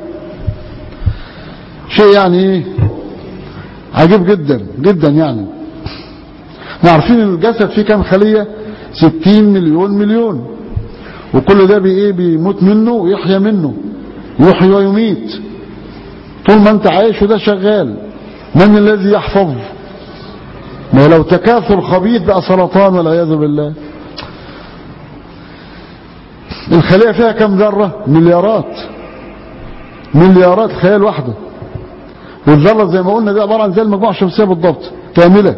شيء يعني ايه عجيب جدا جدا. يعني احنا عارفين ان الجسد فيه كم خلية؟ ستين مليون مليون. وكل ده بي ايه بيموت منه ويحيا منه، يحيي ويميت طول ما انت عايش وده شغال. من الذي يحفظ؟ ما لو تكاثر خبيث بقى سرطان والعياذ بالله. الخلية فيها كم ذرة؟ مليارات مليارات خيال واحدة. والذرة زي ما قلنا دي عبارة عن زي المجموعة الشمسية بالضبط كاملة.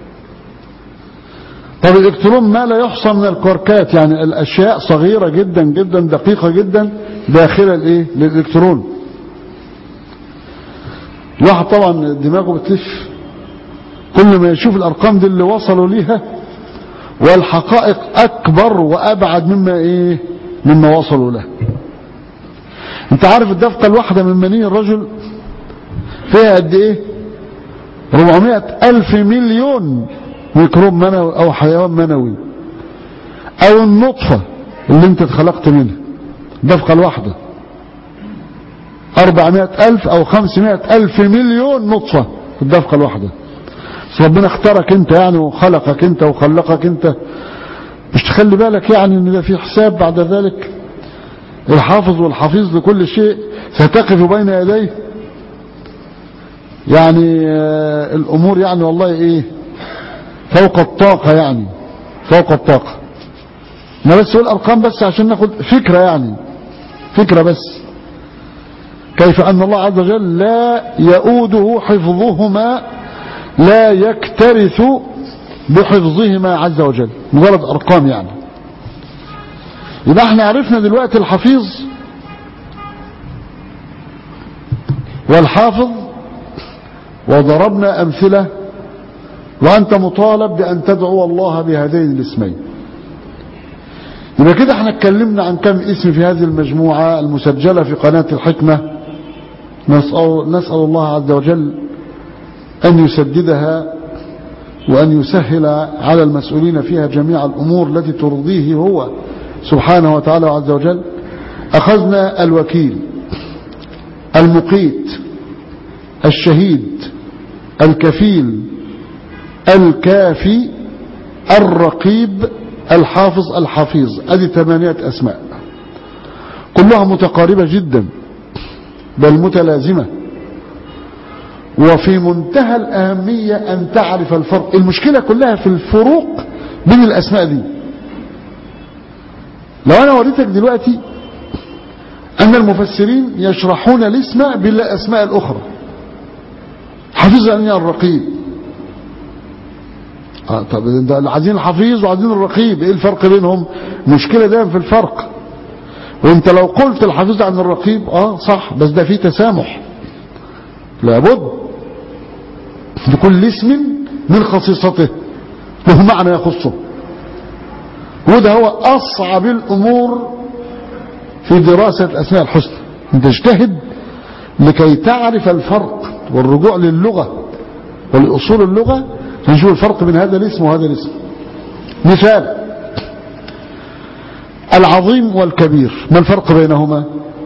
طب الالكترون ما لا يحصى من الكواركات، يعني الاشياء صغيرة جدا جدا دقيقة جدا داخل الايه للالكترون. الواحد طبعا دماغه بتلف كل ما يشوف الارقام دي اللي وصلوا ليها، والحقائق اكبر وابعد مما ايه مما وصلوا له. انت عارف الدفقة الواحدة من مني الرجل فيها قد ايه؟ أربعمائة ألف مليون ميكروب منوي او حيوان منوي، او النطفة اللي انت اتخلقت منها الدفقة الواحدة أربعمائة ألف او خمسمائة ألف مليون نطفة في الدفقة الواحدة. ربنا اختارك انت يعني وخلقك انت وخلقك انت، مش تخلي بالك يعني ان ده في حساب بعد ذلك؟ الحافظ والحفيظ لكل شيء ستقف بين يديه. يعني آه الامور يعني والله ايه فوق الطاقة، يعني فوق الطاقة. انا بس اقول ارقام بس عشان ناخد فكرة، يعني فكرة بس كيف ان الله عز وجل لا يؤوده حفظهما، لا يكترث بحفظهما عز وجل، مجرد ارقام يعني. يبقى احنا عرفنا دلوقتي الحفيظ والحافظ وضربنا امثلة، وانت مطالب بان تدعو الله بهذين الاسمين. يبقى كده احنا اتكلمنا عن كم اسم في هذه المجموعة المسجلة في قناة الحكمة. نسأل, نسأل الله عز وجل أن يسددها وأن يسهل على المسؤولين فيها جميع الأمور التي ترضيه هو سبحانه وتعالى عز وجل. أخذنا الوكيل، المقيت، الشهيد، الكفيل، الكافي، الرقيب، الحافظ، الحفيظ. هذه ثمانية أسماء كلها متقاربة جدا بل متلازمة، وفي منتهى الأهمية أن تعرف الفرق. المشكلة كلها في الفروق بين الأسماء دي. لو أنا وريتك دلوقتي أن المفسرين يشرحون الاسم بالأسماء الأخرى، حفيظ يعني الرقيب. آه طب ده عايزين الحفيظ وعايزين الرقيب، ايه الفرق بينهم؟ مشكلة دايما في الفرق. وانت لو قلت الحفيظ عن الرقيب اه صح، بس ده فيه تسامح، لابد لكل اسم من خصيصته له معنى يخصه. وده هو اصعب الامور في دراسة الاسماء الحسنى، انت اجتهد لكي تعرف الفرق والرجوع للغة ولأصول اللغة نشوف الفرق بين هذا الاسم وهذا الاسم. مثال العظيم والكبير، ما الفرق بينهما؟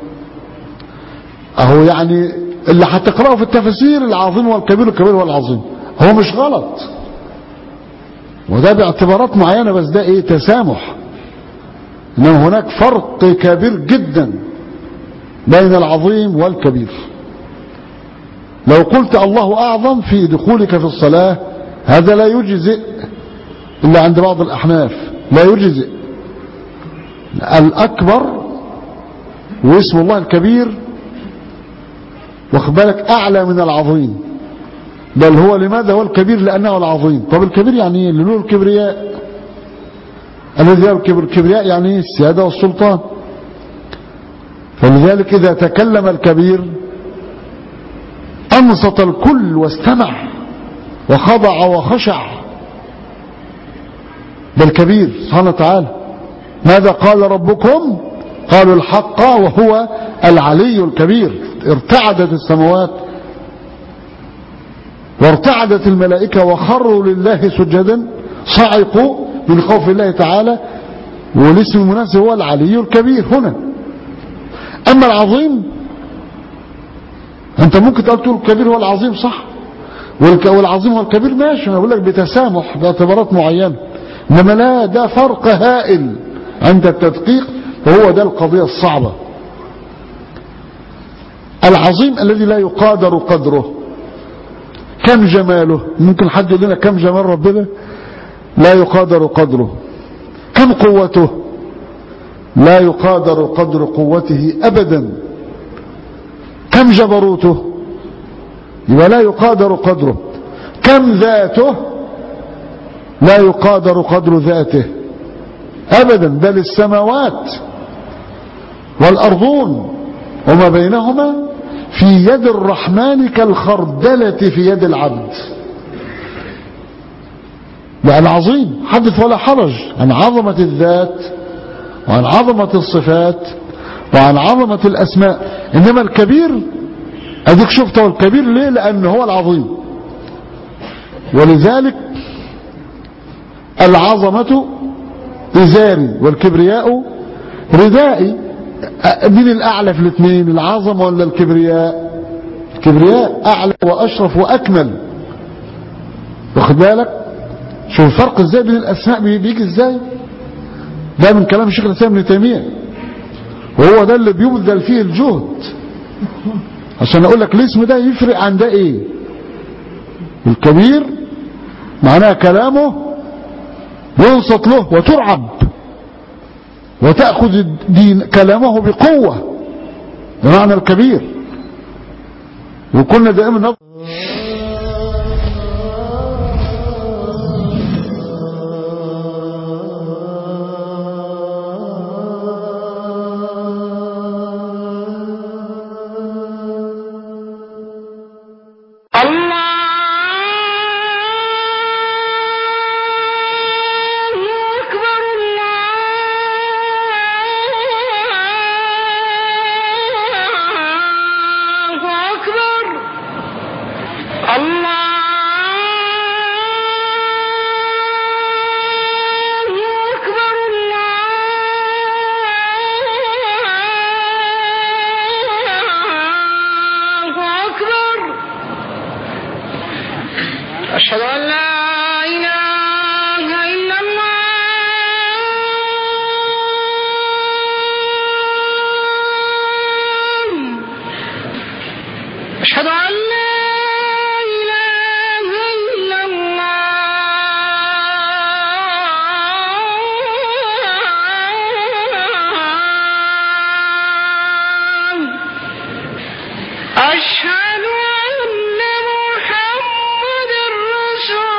اهو يعني اللي هتقرأه في التفاسير العظيم والكبير، الكبير والعظيم، هو مش غلط وده باعتبارات معينة، بس ده ايه تسامح. انما هناك فرق كبير جدا بين العظيم والكبير. لو قلت الله اعظم في دخولك في الصلاة هذا لا يجزئ الا عند بعض الاحناف، لا يجزئ. الاكبر واسم الله الكبير واخد بالك اعلى من العظيم، بل هو لماذا هو الكبير؟ لانه العظيم. طب الكبير يعني ايه؟ اللي له الكبرياء، الذي له الكبرياء يعني ايه؟ السيادة والسلطان. ولذلك إذا تكلم الكبير أنصت الكل واستمع وخضع وخشع. ده الكبير سبحانه وتعالى. ماذا قال ربكم؟ قالوا الحق وهو العلي الكبير. ارتعدت السماوات وارتعدت الملائكة وخروا لله سجدا، صعقوا من خوف الله تعالى. والاسم المناسب هو العلي الكبير هنا. أما العظيم، أنت ممكن تقول الكبير هو العظيم، صح، والعظيم هو الكبير، ماشي، أنا أقول لك بتسامح باعتبارات معينة. إنما لا، ده فرق هائل عند التدقيق، وهو ده القضية الصعبة. العظيم الذي لا يقادر قدره. كم جماله؟ ممكن حد يقول لنا كم جمال ربنا؟ لا يقادر قدره. كم قوته؟ لا يقادر قدر قوته أبدا. كم جبروته؟ يبقى لا يقادر قدره. كم ذاته؟ لا يقادر قدر ذاته أبدا. بل السماوات والأرضون وما بينهما في يد الرحمن كالخردلة في يد العبد. لأن عظيم حدث ولا حرج عن عظمة الذات وعن عظمة الصفات وعن عظمة الأسماء. إنما الكبير أديك شفته الكبير ليه؟ لأنه هو العظيم. ولذلك العظمة إزاري والكبرياء ردائي. من الأعلى في الاثنين، العظمة ولا الكبرياء؟ الكبرياء أعلى وأشرف وأكمل. واخد بالك؟ شوف الفرق ازاي بين الأسماء بيجي ازاي. ده من كلام الشيخ الإسلام ابن تيمية، وهو ده اللي بيبذل فيه الجهد عشان أقول لك الاسم ده يفرق عن ده ايه. الكبير معناه كلامه ينصت له وترعب وتأخذ دين كلامه بقوة، بمعنى الكبير. وكنا دائما نظر أشهد أن لا إله إلا الله أشهد أن لا إله إلا الله أشهد أن محمد رسول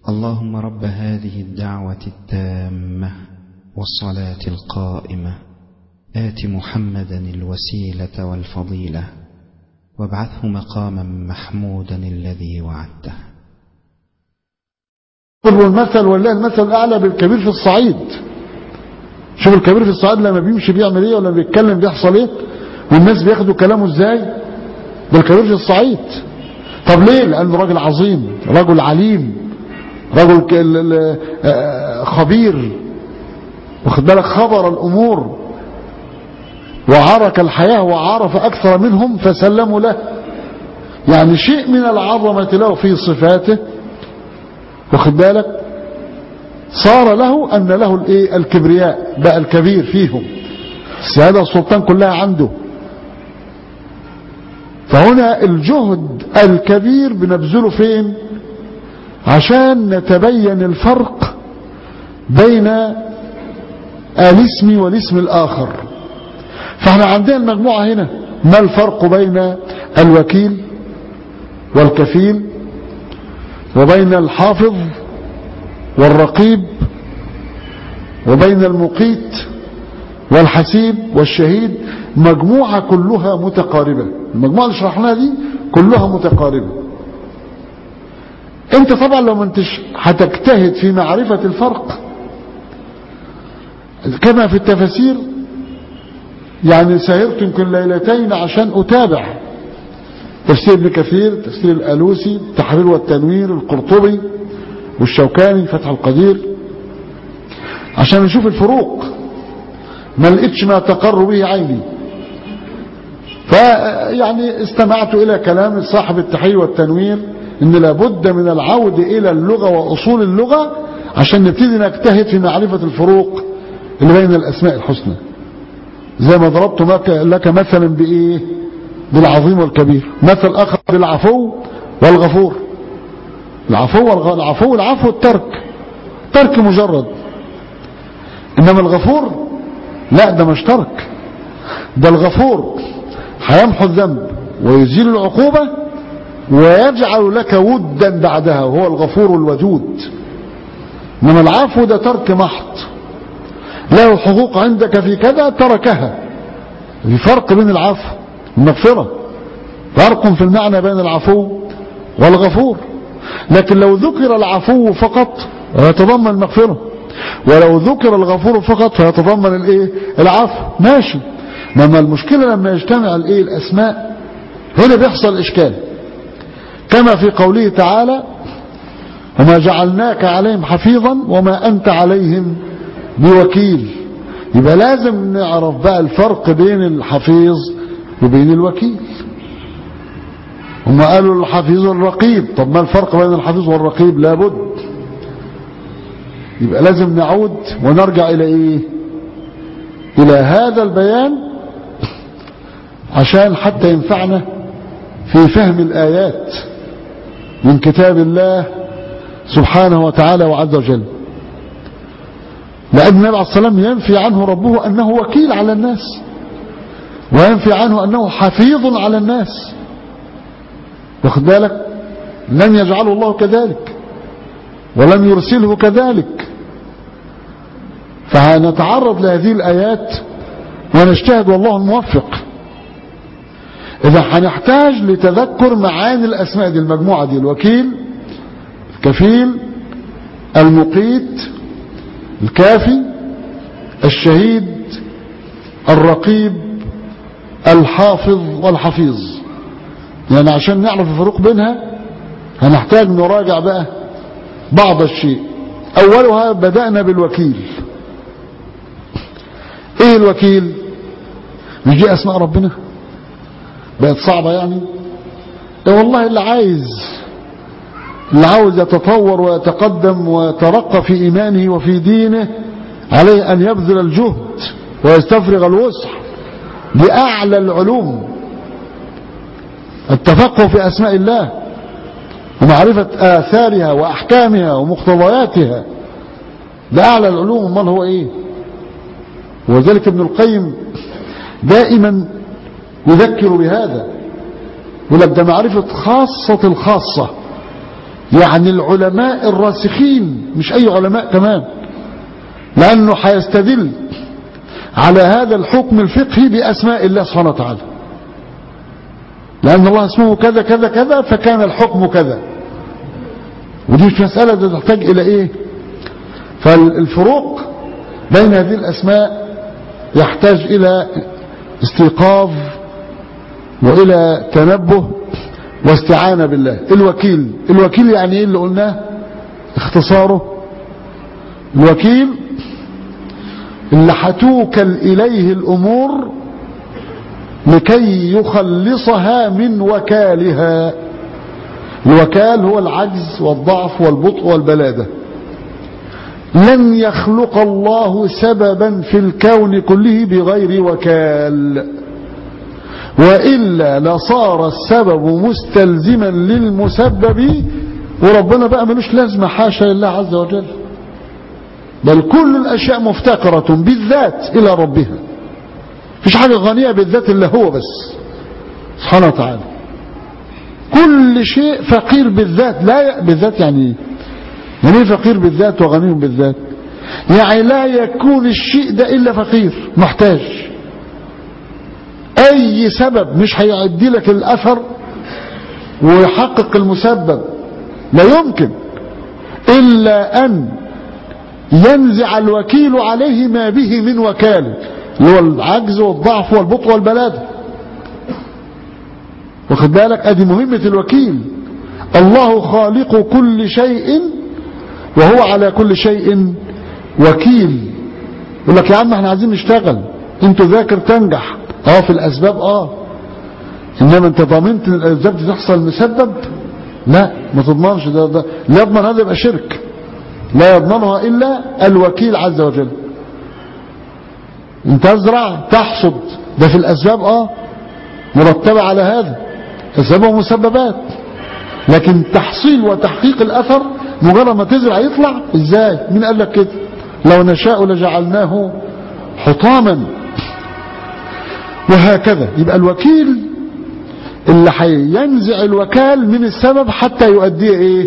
اللهم رب هذه الدعوة التامة والصلاة القائمة آت محمدا الوسيلة والفضيلة وابعثه مقاما محمودا الذي وعدته. المثل والله المثل الأعلى بالكبير في الصعيد. شوف الكبير في الصعيد لما بيمشي بيعمل ايه، ولا بيتكلم بيحصل ايه، والناس بياخدوا كلامه ازاي. ده الكبير في الصعيد. طب ليه؟ لأنه راجل عظيم، رجل عليم، رجل خبير، واخد بالك، خبر الأمور وعرك الحياة وعرف أكثر منهم فسلموا له. يعني شيء من العظمة له في صفاته، واخد بالك، صار له أن له الايه الكبرياء، بقى الكبير فيهم، السيادة السلطان كلها عنده. فهنا الجهد الكبير بنبذله فين؟ عشان نتبين الفرق بين الاسم والاسم الآخر. فاحنا عندنا المجموعة هنا ما الفرق بين الوكيل والكفيل وبين الحافظ والرقيب وبين المقيت والحسيب والشهيد. مجموعة كلها متقاربة. المجموعة اللي شرحناها دي كلها متقاربة. انت طبعا لو ما انتش هتجتهد في معرفة الفرق كما في التفاسير، يعني سهرت يمكن ليلتين عشان اتابع تفسير ابن كثير، تفسير الألوسي، التحرير والتنوير، القرطبي والشوكاني، فتح القدير، عشان نشوف الفروق. ما لقيتش ما تقر به عيني، فيعني استمعت إلى كلام صاحب التحرير والتنوير إن لابد من العود إلى اللغة وأصول اللغة عشان نبتدي نجتهد في معرفة الفروق اللي بين الأسماء الحسنى. زي ما ضربت لك مثلا بإيه؟ بالعظيم والكبير. مثل آخر بالعفو والغفور. العفو والعفو العفو الترك، ترك مجرد. إنما الغفور لا، ده مش ترك، ده الغفور هيمحو الذنب ويزيل العقوبة ويجعل لك ودا بعدها، وهو الغفور الودود. إنما العفو ده ترك محض، له حقوق عندك في كذا تركها. في فرق بين العفو والمغفرة، فرق في المعنى بين العفو والغفور. لكن لو ذكر العفو فقط يتضمن المغفرة، ولو ذكر الغفور فقط فيتضمن الايه العفو، ماشي. انما المشكلة لما يجتمع الايه الاسماء هنا بيحصل اشكال، كما في قوله تعالى وما جعلناك عليهم حفيظا وما انت عليهم بوكيل. يبقى لازم نعرف بقى الفرق بين الحفيظ وبين الوكيل. هم قالوا الحفيظ الرقيب، طب ما الفرق بين الحفيظ والرقيب؟ لابد. يبقى لازم نعود ونرجع الى ايه؟ الى هذا البيان عشان حتى ينفعنا في فهم الايات من كتاب الله سبحانه وتعالى وعز وجل. لأن النبي عليه الصلاة والسلام ينفي عنه ربه أنه وكيل على الناس، وينفي عنه أنه حفيظ على الناس، واخد بالك؟ لم يجعله الله كذلك ولم يرسله كذلك. فهنتعرض لهذه الآيات ونجتهد والله الموفق. إذا هنحتاج لتذكر معاني الأسماء دي، المجموعة دي: الوكيل، الكفيل، المقيت، الكافي، الشهيد، الرقيب، الحافظ والحفيظ. يعني عشان نعرف الفروق بينها هنحتاج نراجع بقى بعض الشيء. أولها بدأنا بالوكيل. ايه الوكيل؟ مش دي أسماء ربنا؟ بقت صعبة يعني؟ ده والله اللي عايز اللي عاوز يتطور ويتقدم ويترقى في إيمانه وفي دينه عليه أن يبذل الجهد ويستفرغ الوسع لأعلى العلوم، التفقه في أسماء الله ومعرفة آثارها وأحكامها ومقتضياتها، لأعلى العلوم. امال هو إيه؟ وذلك ابن القيم دائما يذكر بهذا، يقول لك ده معرفة خاصة الخاصة يعني العلماء الراسخين، مش أي علماء كمان، لأنه هيستدل على هذا الحكم الفقهي بأسماء الله سبحانه وتعالى، لأن الله اسمه كذا كذا كذا فكان الحكم كذا. ودي مش مسألة تحتاج إلى إيه. فالفروق بين هذه الأسماء يحتاج إلى استيقاظ وإلى تنبه واستعانة بالله. الوكيل، الوكيل يعني إيه اللي قلناه اختصاره؟ الوكيل اللي هتوكل إليه الأمور لكي يخلصها من وكالها. الوكال هو العجز والضعف والبطء والبلادة. لن يخلق الله سببا في الكون كله بغير وكال، وإلا لصار السبب مستلزما للمسبب، وربنا بقى ملوش لازمة، حاشا لله عز وجل. بل كل الأشياء مفتقرة بالذات إلى ربها، فيش حاجة غنية بالذات إلا هو بس سبحانه وتعالى. كل شيء فقير بالذات. لا ي... بالذات يعني ايه؟ يعني ايه فقير بالذات وغني بالذات؟ يعني لا يكون الشيء ده إلا فقير محتاج. أي سبب مش هيعدي لك الأثر ويحقق المسبب، لا يمكن إلا أن ينزع الوكيل عليه ما به من وكاله، اللي هو العجز والضعف والبطء والبلادة. واخد بالك؟ ادي مهمة الوكيل. الله خالق كل شيء وهو على كل شيء وكيل. يقول لك يا عم احنا عايزين نشتغل، انتوا ذاكر تنجح، اه في الاسباب اه، انما انت ضامنت ان الاسباب دي تحصل مسبب؟ لا، ما تضمنش. ده, ده لا يضمن، هذا يبقى شرك. لا يضمنها الا الوكيل عز وجل. انت تزرع تحصد، ده في الاسباب اه مرتبة على هذا، اسباب ومسببات. لكن تحصيل وتحقيق الاثر مجرد ما تزرع يطلع ازاي؟ مين قال لك كده؟ لو نشاء لجعلناه حطاما. وهكذا. يبقى الوكيل اللي هينزع الوكال من السبب حتى يؤدي ايه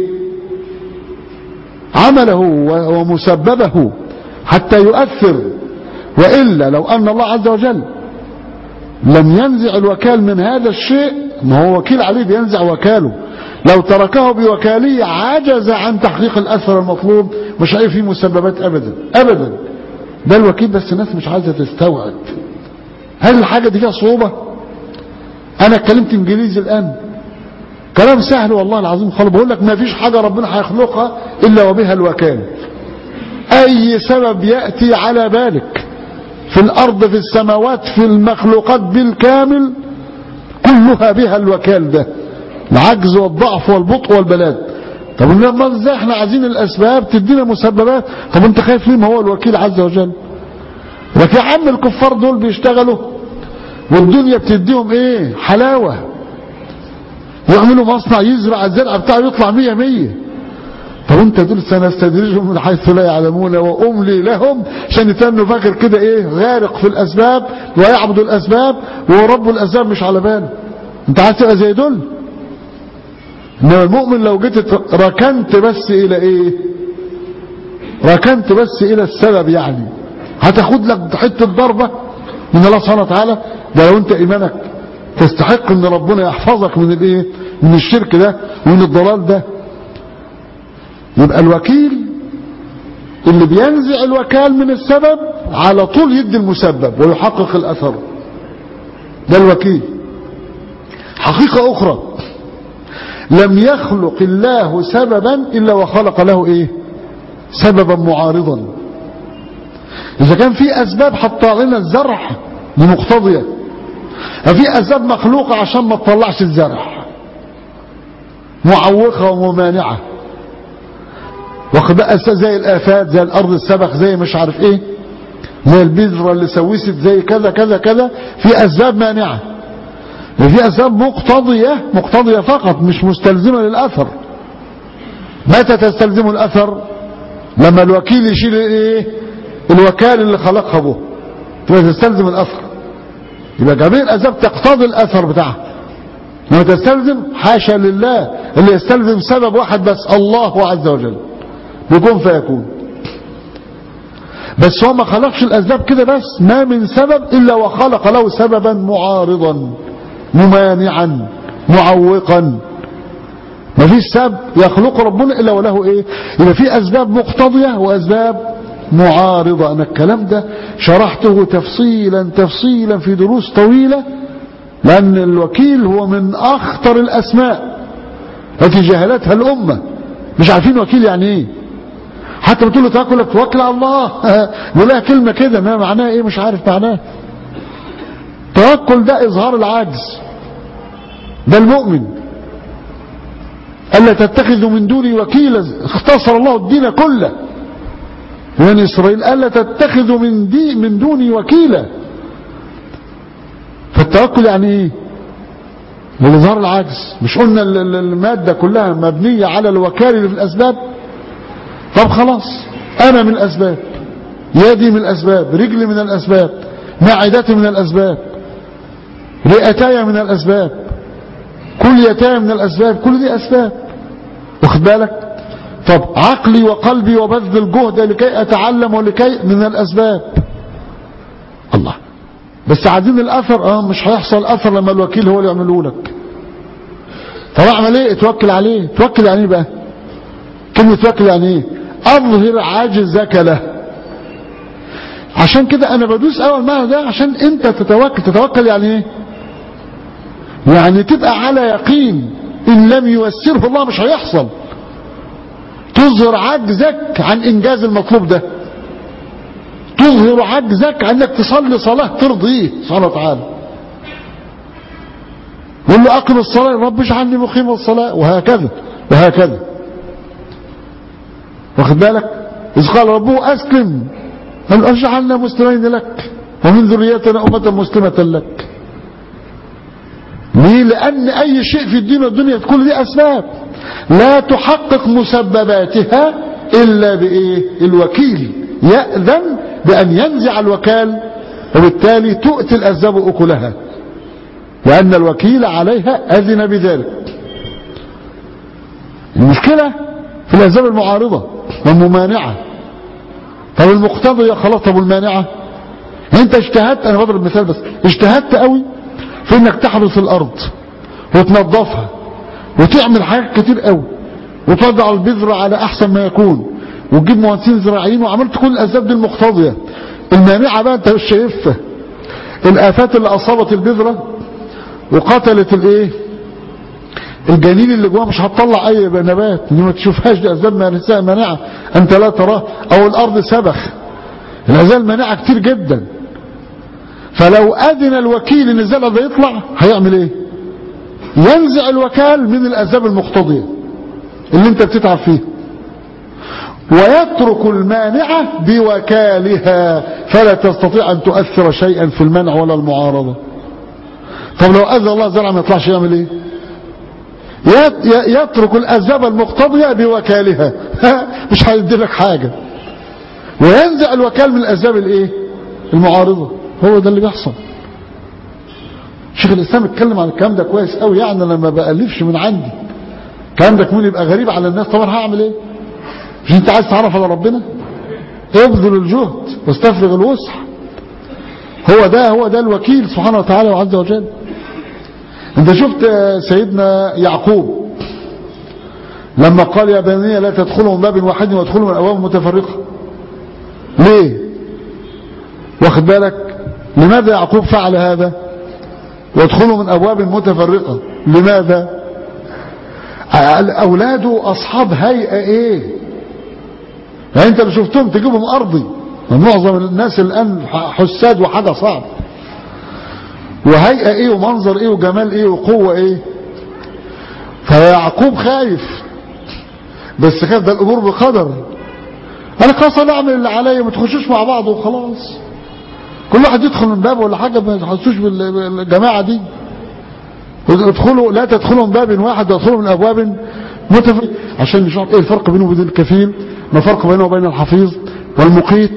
عمله ومسببه، حتى يؤثر. وإلا لو أن الله عز وجل لم ينزع الوكال من هذا الشيء، ما هو وكيل عليه بينزع وكاله، لو تركه بوكالية عجز عن تحقيق الأثر المطلوب، مش هيبقى فيه مسببات أبدا أبدا. ده الوكيل. بس الناس مش عايزة تستوعب. هل الحاجة دي فيها صعوبة؟ أنا اتكلمت إنجليزي الآن، كلام سهل والله العظيم خالص. بقول لك ما فيش حاجة ربنا هيخلقها إلا وبها الوكالة. أي سبب يأتي على بالك في الأرض في السماوات في المخلوقات بالكامل كلها بها الوكال ده، العجز والضعف والبطء والبلاد. طب لما ازاي احنا عايزين الأسباب تدينا مسببات؟ طب انت خايف ليه؟ ما هو الوكيل عز وجل. لكن يا عم الكفار دول بيشتغلوا والدنيا بتديهم ايه حلاوة، يعملوا مصنع يزرع الزرع بتاعه يطلع مية مية. طب انت دول سنستدرجهم من حيث لا يعلمون واملي لهم، عشان يتنوا فاكر كده ايه غارق في الاسباب ويعبدوا الاسباب ورب الاسباب مش على باله. انت عايز تبقى زي دول؟ انما المؤمن لو جيت ركنت بس الى ايه ركنت بس الى السبب، يعني هتاخد لك حته ضربه من الله سبحانه وتعالى. ده لو انت ايمانك تستحق ان ربنا يحفظك من الايه من الشرك ده ومن الضلال ده. يبقى الوكيل اللي بينزع الوكال من السبب على طول يدي المسبب ويحقق الاثر، ده الوكيل. حقيقة اخرى، لم يخلق الله سببا الا وخلق له ايه سببا معارضا. اذا كان في اسباب حطها لنا الزرع دي مقتضية، ففي اسباب مخلوقة عشان ما تطلعش الزرع، معوقة وممانعة، واخد بقى زي الآفات، زي الأرض السبخ، زي مش عارف ايه، زي البذرة اللي سوست، زي كذا كذا كذا. في أسباب مانعة، في أسباب مقتضية مقتضية فقط مش مستلزمة للأثر. متى تستلزم الأثر؟ لما الوكيل يشيل ايه الوكال اللي خلقها به، تبقى تستلزم الأثر. يبقى جميع الأسباب تقتضي الأثر بتاعها. لما تستلزم حاشا لله، اللي يستلزم سبب واحد بس، الله عز وجل، بيكون فيكون. بس هو ما خلقش الأسباب كده بس، ما من سبب إلا وخلق له سببا معارضا ممانعا معوقا. ما فيش سبب يخلق ربنا إلا وله إيه؟ إذا في أسباب مقتضية وأسباب معارضة. أنا الكلام ده شرحته تفصيلا تفصيلا في دروس طويلة، لأن الوكيل هو من أخطر الأسماء التي جهلتها الأمة. مش عارفين وكيل يعني إيه، حتى بتقول له تاكل لك توكل على الله يقول لها كلمة كده ما معناها إيه، مش عارف معناها. توكل ده إظهار العجز، ده المؤمن. ألا تتخذوا من دوني وكيلا، اختصر الله الدين كله. بني إسرائيل ألا تتخذوا من, دي من دوني وكيلا. فالتوكل يعني ايه؟ لإظهار العجز. مش قلنا المادة كلها مبنية على الوكالة في الأسباب؟ طب خلاص، أنا من الأسباب، يدي من الأسباب، رجلي من الأسباب، معدتي من الأسباب، رئتاي من الأسباب، كل يتاي من الأسباب، كل دي أسباب، واخد بالك؟ طب عقلي وقلبي وبذل الجهد لكي أتعلم ولكي من الأسباب. الله، بس عايزين الأثر. اه مش هيحصل أثر لما الوكيل هو اللي يعمله لك. طب اعمل ايه؟ اتوكل عليه. توكل يعني ايه بقى؟ كلمة توكل يعني ايه؟ اظهر عاجزك له. عشان كده انا بدوس اول معنى ده عشان انت تتوكل. تتوكل يعني ايه؟ يعني تبقى على يقين ان لم ييسره الله مش هيحصل. تظهر عجزك عن انجاز المطلوب ده، تظهر عجزك عنك تصلي صلاة ترضيه سبحانه وتعالى. يقول له أقم الصلاة، رب اجعلني مقيم الصلاة، وهكذا وهكذا، واخد بالك؟ إذ قال ربه أسلم قال اجعلنا مسلمين لك ومن ذريتنا أمة مسلمة لك. ليه؟ لأن أي شيء في الدين والدنيا كل دي أسباب لا تحقق مسبباتها إلا بإيه؟ الوكيل يأذن بأن ينزع الوكال، وبالتالي تؤتي الأسباب أكلها، لأن الوكيل عليها أذن بذلك. المشكلة في الأسباب المعارضة والممانعة. طب المقتضية خلاص، طب المانعة؟ انت اجتهدت، انا بضرب مثال بس، اجتهدت قوي في انك تحرث الارض وتنظفها وتعمل حاجات كتير قوي وتضع البذرة على احسن ما يكون وتجيب مهندسين زراعيين وعملت كل الاسباب دي المقتضية. المانعة بقى انت مش شايفها، الافات اللي اصابت البذرة وقتلت الايه الجنين اللي جواها، مش هتطلع اي نبات، دي ما تشوفهاش، دي اسباب مانعة انت لا تراه. او الارض سبخ، الاسباب المانعة كتير جدا. فلو اذن الوكيل ان الزرع ده يطلع هيعمل ايه؟ ينزع الوكال من الاسباب المقتضية اللي انت بتتعب فيها، ويترك المانعة بوكالها، فلا تستطيع ان تؤثر شيئا في المنع ولا المعارضة. طب لو اذن الله زرع ما يطلعش يعمل ايه؟ يترك الاسباب المقتضية بوكالها مش هيدي لك حاجة، وينزع الوكال من الاسباب الايه المعارضة. هو ده اللي بيحصل. شيخ الاسلام اتكلم عن الكلام ده كويس قوي، يعني انا ما بألفش من عندي. الكلام ده كمان يبقى غريب على الناس، طبعا هعمل ايه؟ مش انت عايز تعرف على ربنا؟ ابذل الجهد واستفرغ الوسع. هو ده هو ده الوكيل سبحانه وتعالى وعز وجل. انت شفت سيدنا يعقوب لما قال يا بني لا تدخلوا من باب واحد وادخلوا من ابواب متفرقة. ليه؟ واخد بالك؟ لماذا يعقوب فعل هذا؟ وادخلوا من ابواب متفرقة. لماذا؟ اولاده اصحاب هيئة ايه؟ يعني انت اللي شفتهم تجيبهم ارضي، معظم الناس الان حساد وحاجة صعب، وهيئة ايه ومنظر ايه وجمال ايه وقوة ايه. فيعقوب خايف، بس خايف ده الامور بقدر. انا خلاص انا اعمل اللي عليا، ما تخشوش مع بعض وخلاص، كل واحد يدخل من باب ولا حاجة، ما تحسوش بالجماعة دي. ادخلوا لا تدخلوا من باب واحد وادخلوا من ابواب متفرقة، عشان نشوف ايه الفرق بينه وبين الكفيل، ما الفرق بينه وبين الحفيظ والمقيت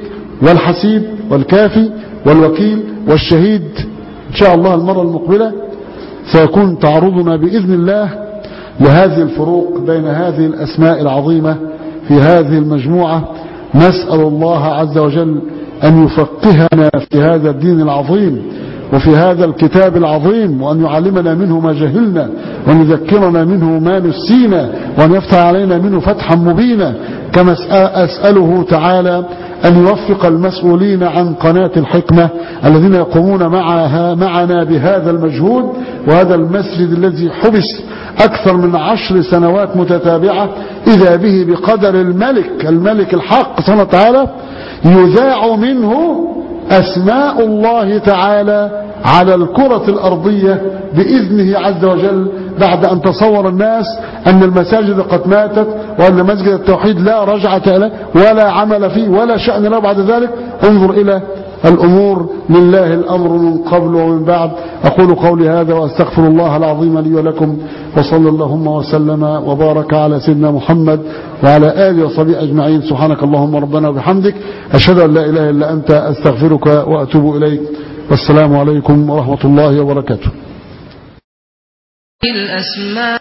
والحسيب والكافي والوكيل والشهيد. ان شاء الله المرة المقبلة سيكون تعرضنا بإذن الله لهذه الفروق بين هذه الأسماء العظيمة في هذه المجموعة. نسأل الله عز وجل أن يفقهنا في هذا الدين العظيم وفي هذا الكتاب العظيم، وأن يعلمنا منه ما جهلنا، وأن يذكرنا منه ما نسينا، وأن يفتح علينا منه فتحا مبينا. كما أسأله تعالى أن يوفق المسؤولين عن قناة الحكمة الذين يقومون معها معنا بهذا المجهود، وهذا المسجد الذي حبس أكثر من عشر سنوات متتابعة إذا به بقدر الملك الملك الحق سبحانه وتعالى يذاع منه أسماء الله تعالى على الكرة الأرضية بإذنه عز وجل، بعد أن تصور الناس أن المساجد قد ماتت وأن مسجد التوحيد لا رجعة له ولا عمل فيه ولا شأن له بعد ذلك. انظر إلى الأمور، لله الأمر من قبل ومن بعد. أقول قولي هذا وأستغفر الله العظيم لي ولكم، وصلى اللهم وسلم وبارك على سيدنا محمد وعلى آله وصحبه أجمعين. سبحانك اللهم ربنا وبحمدك، أشهد أن لا إله إلا أنت، أستغفرك وأتوب إليك. والسلام عليكم ورحمة الله وبركاته.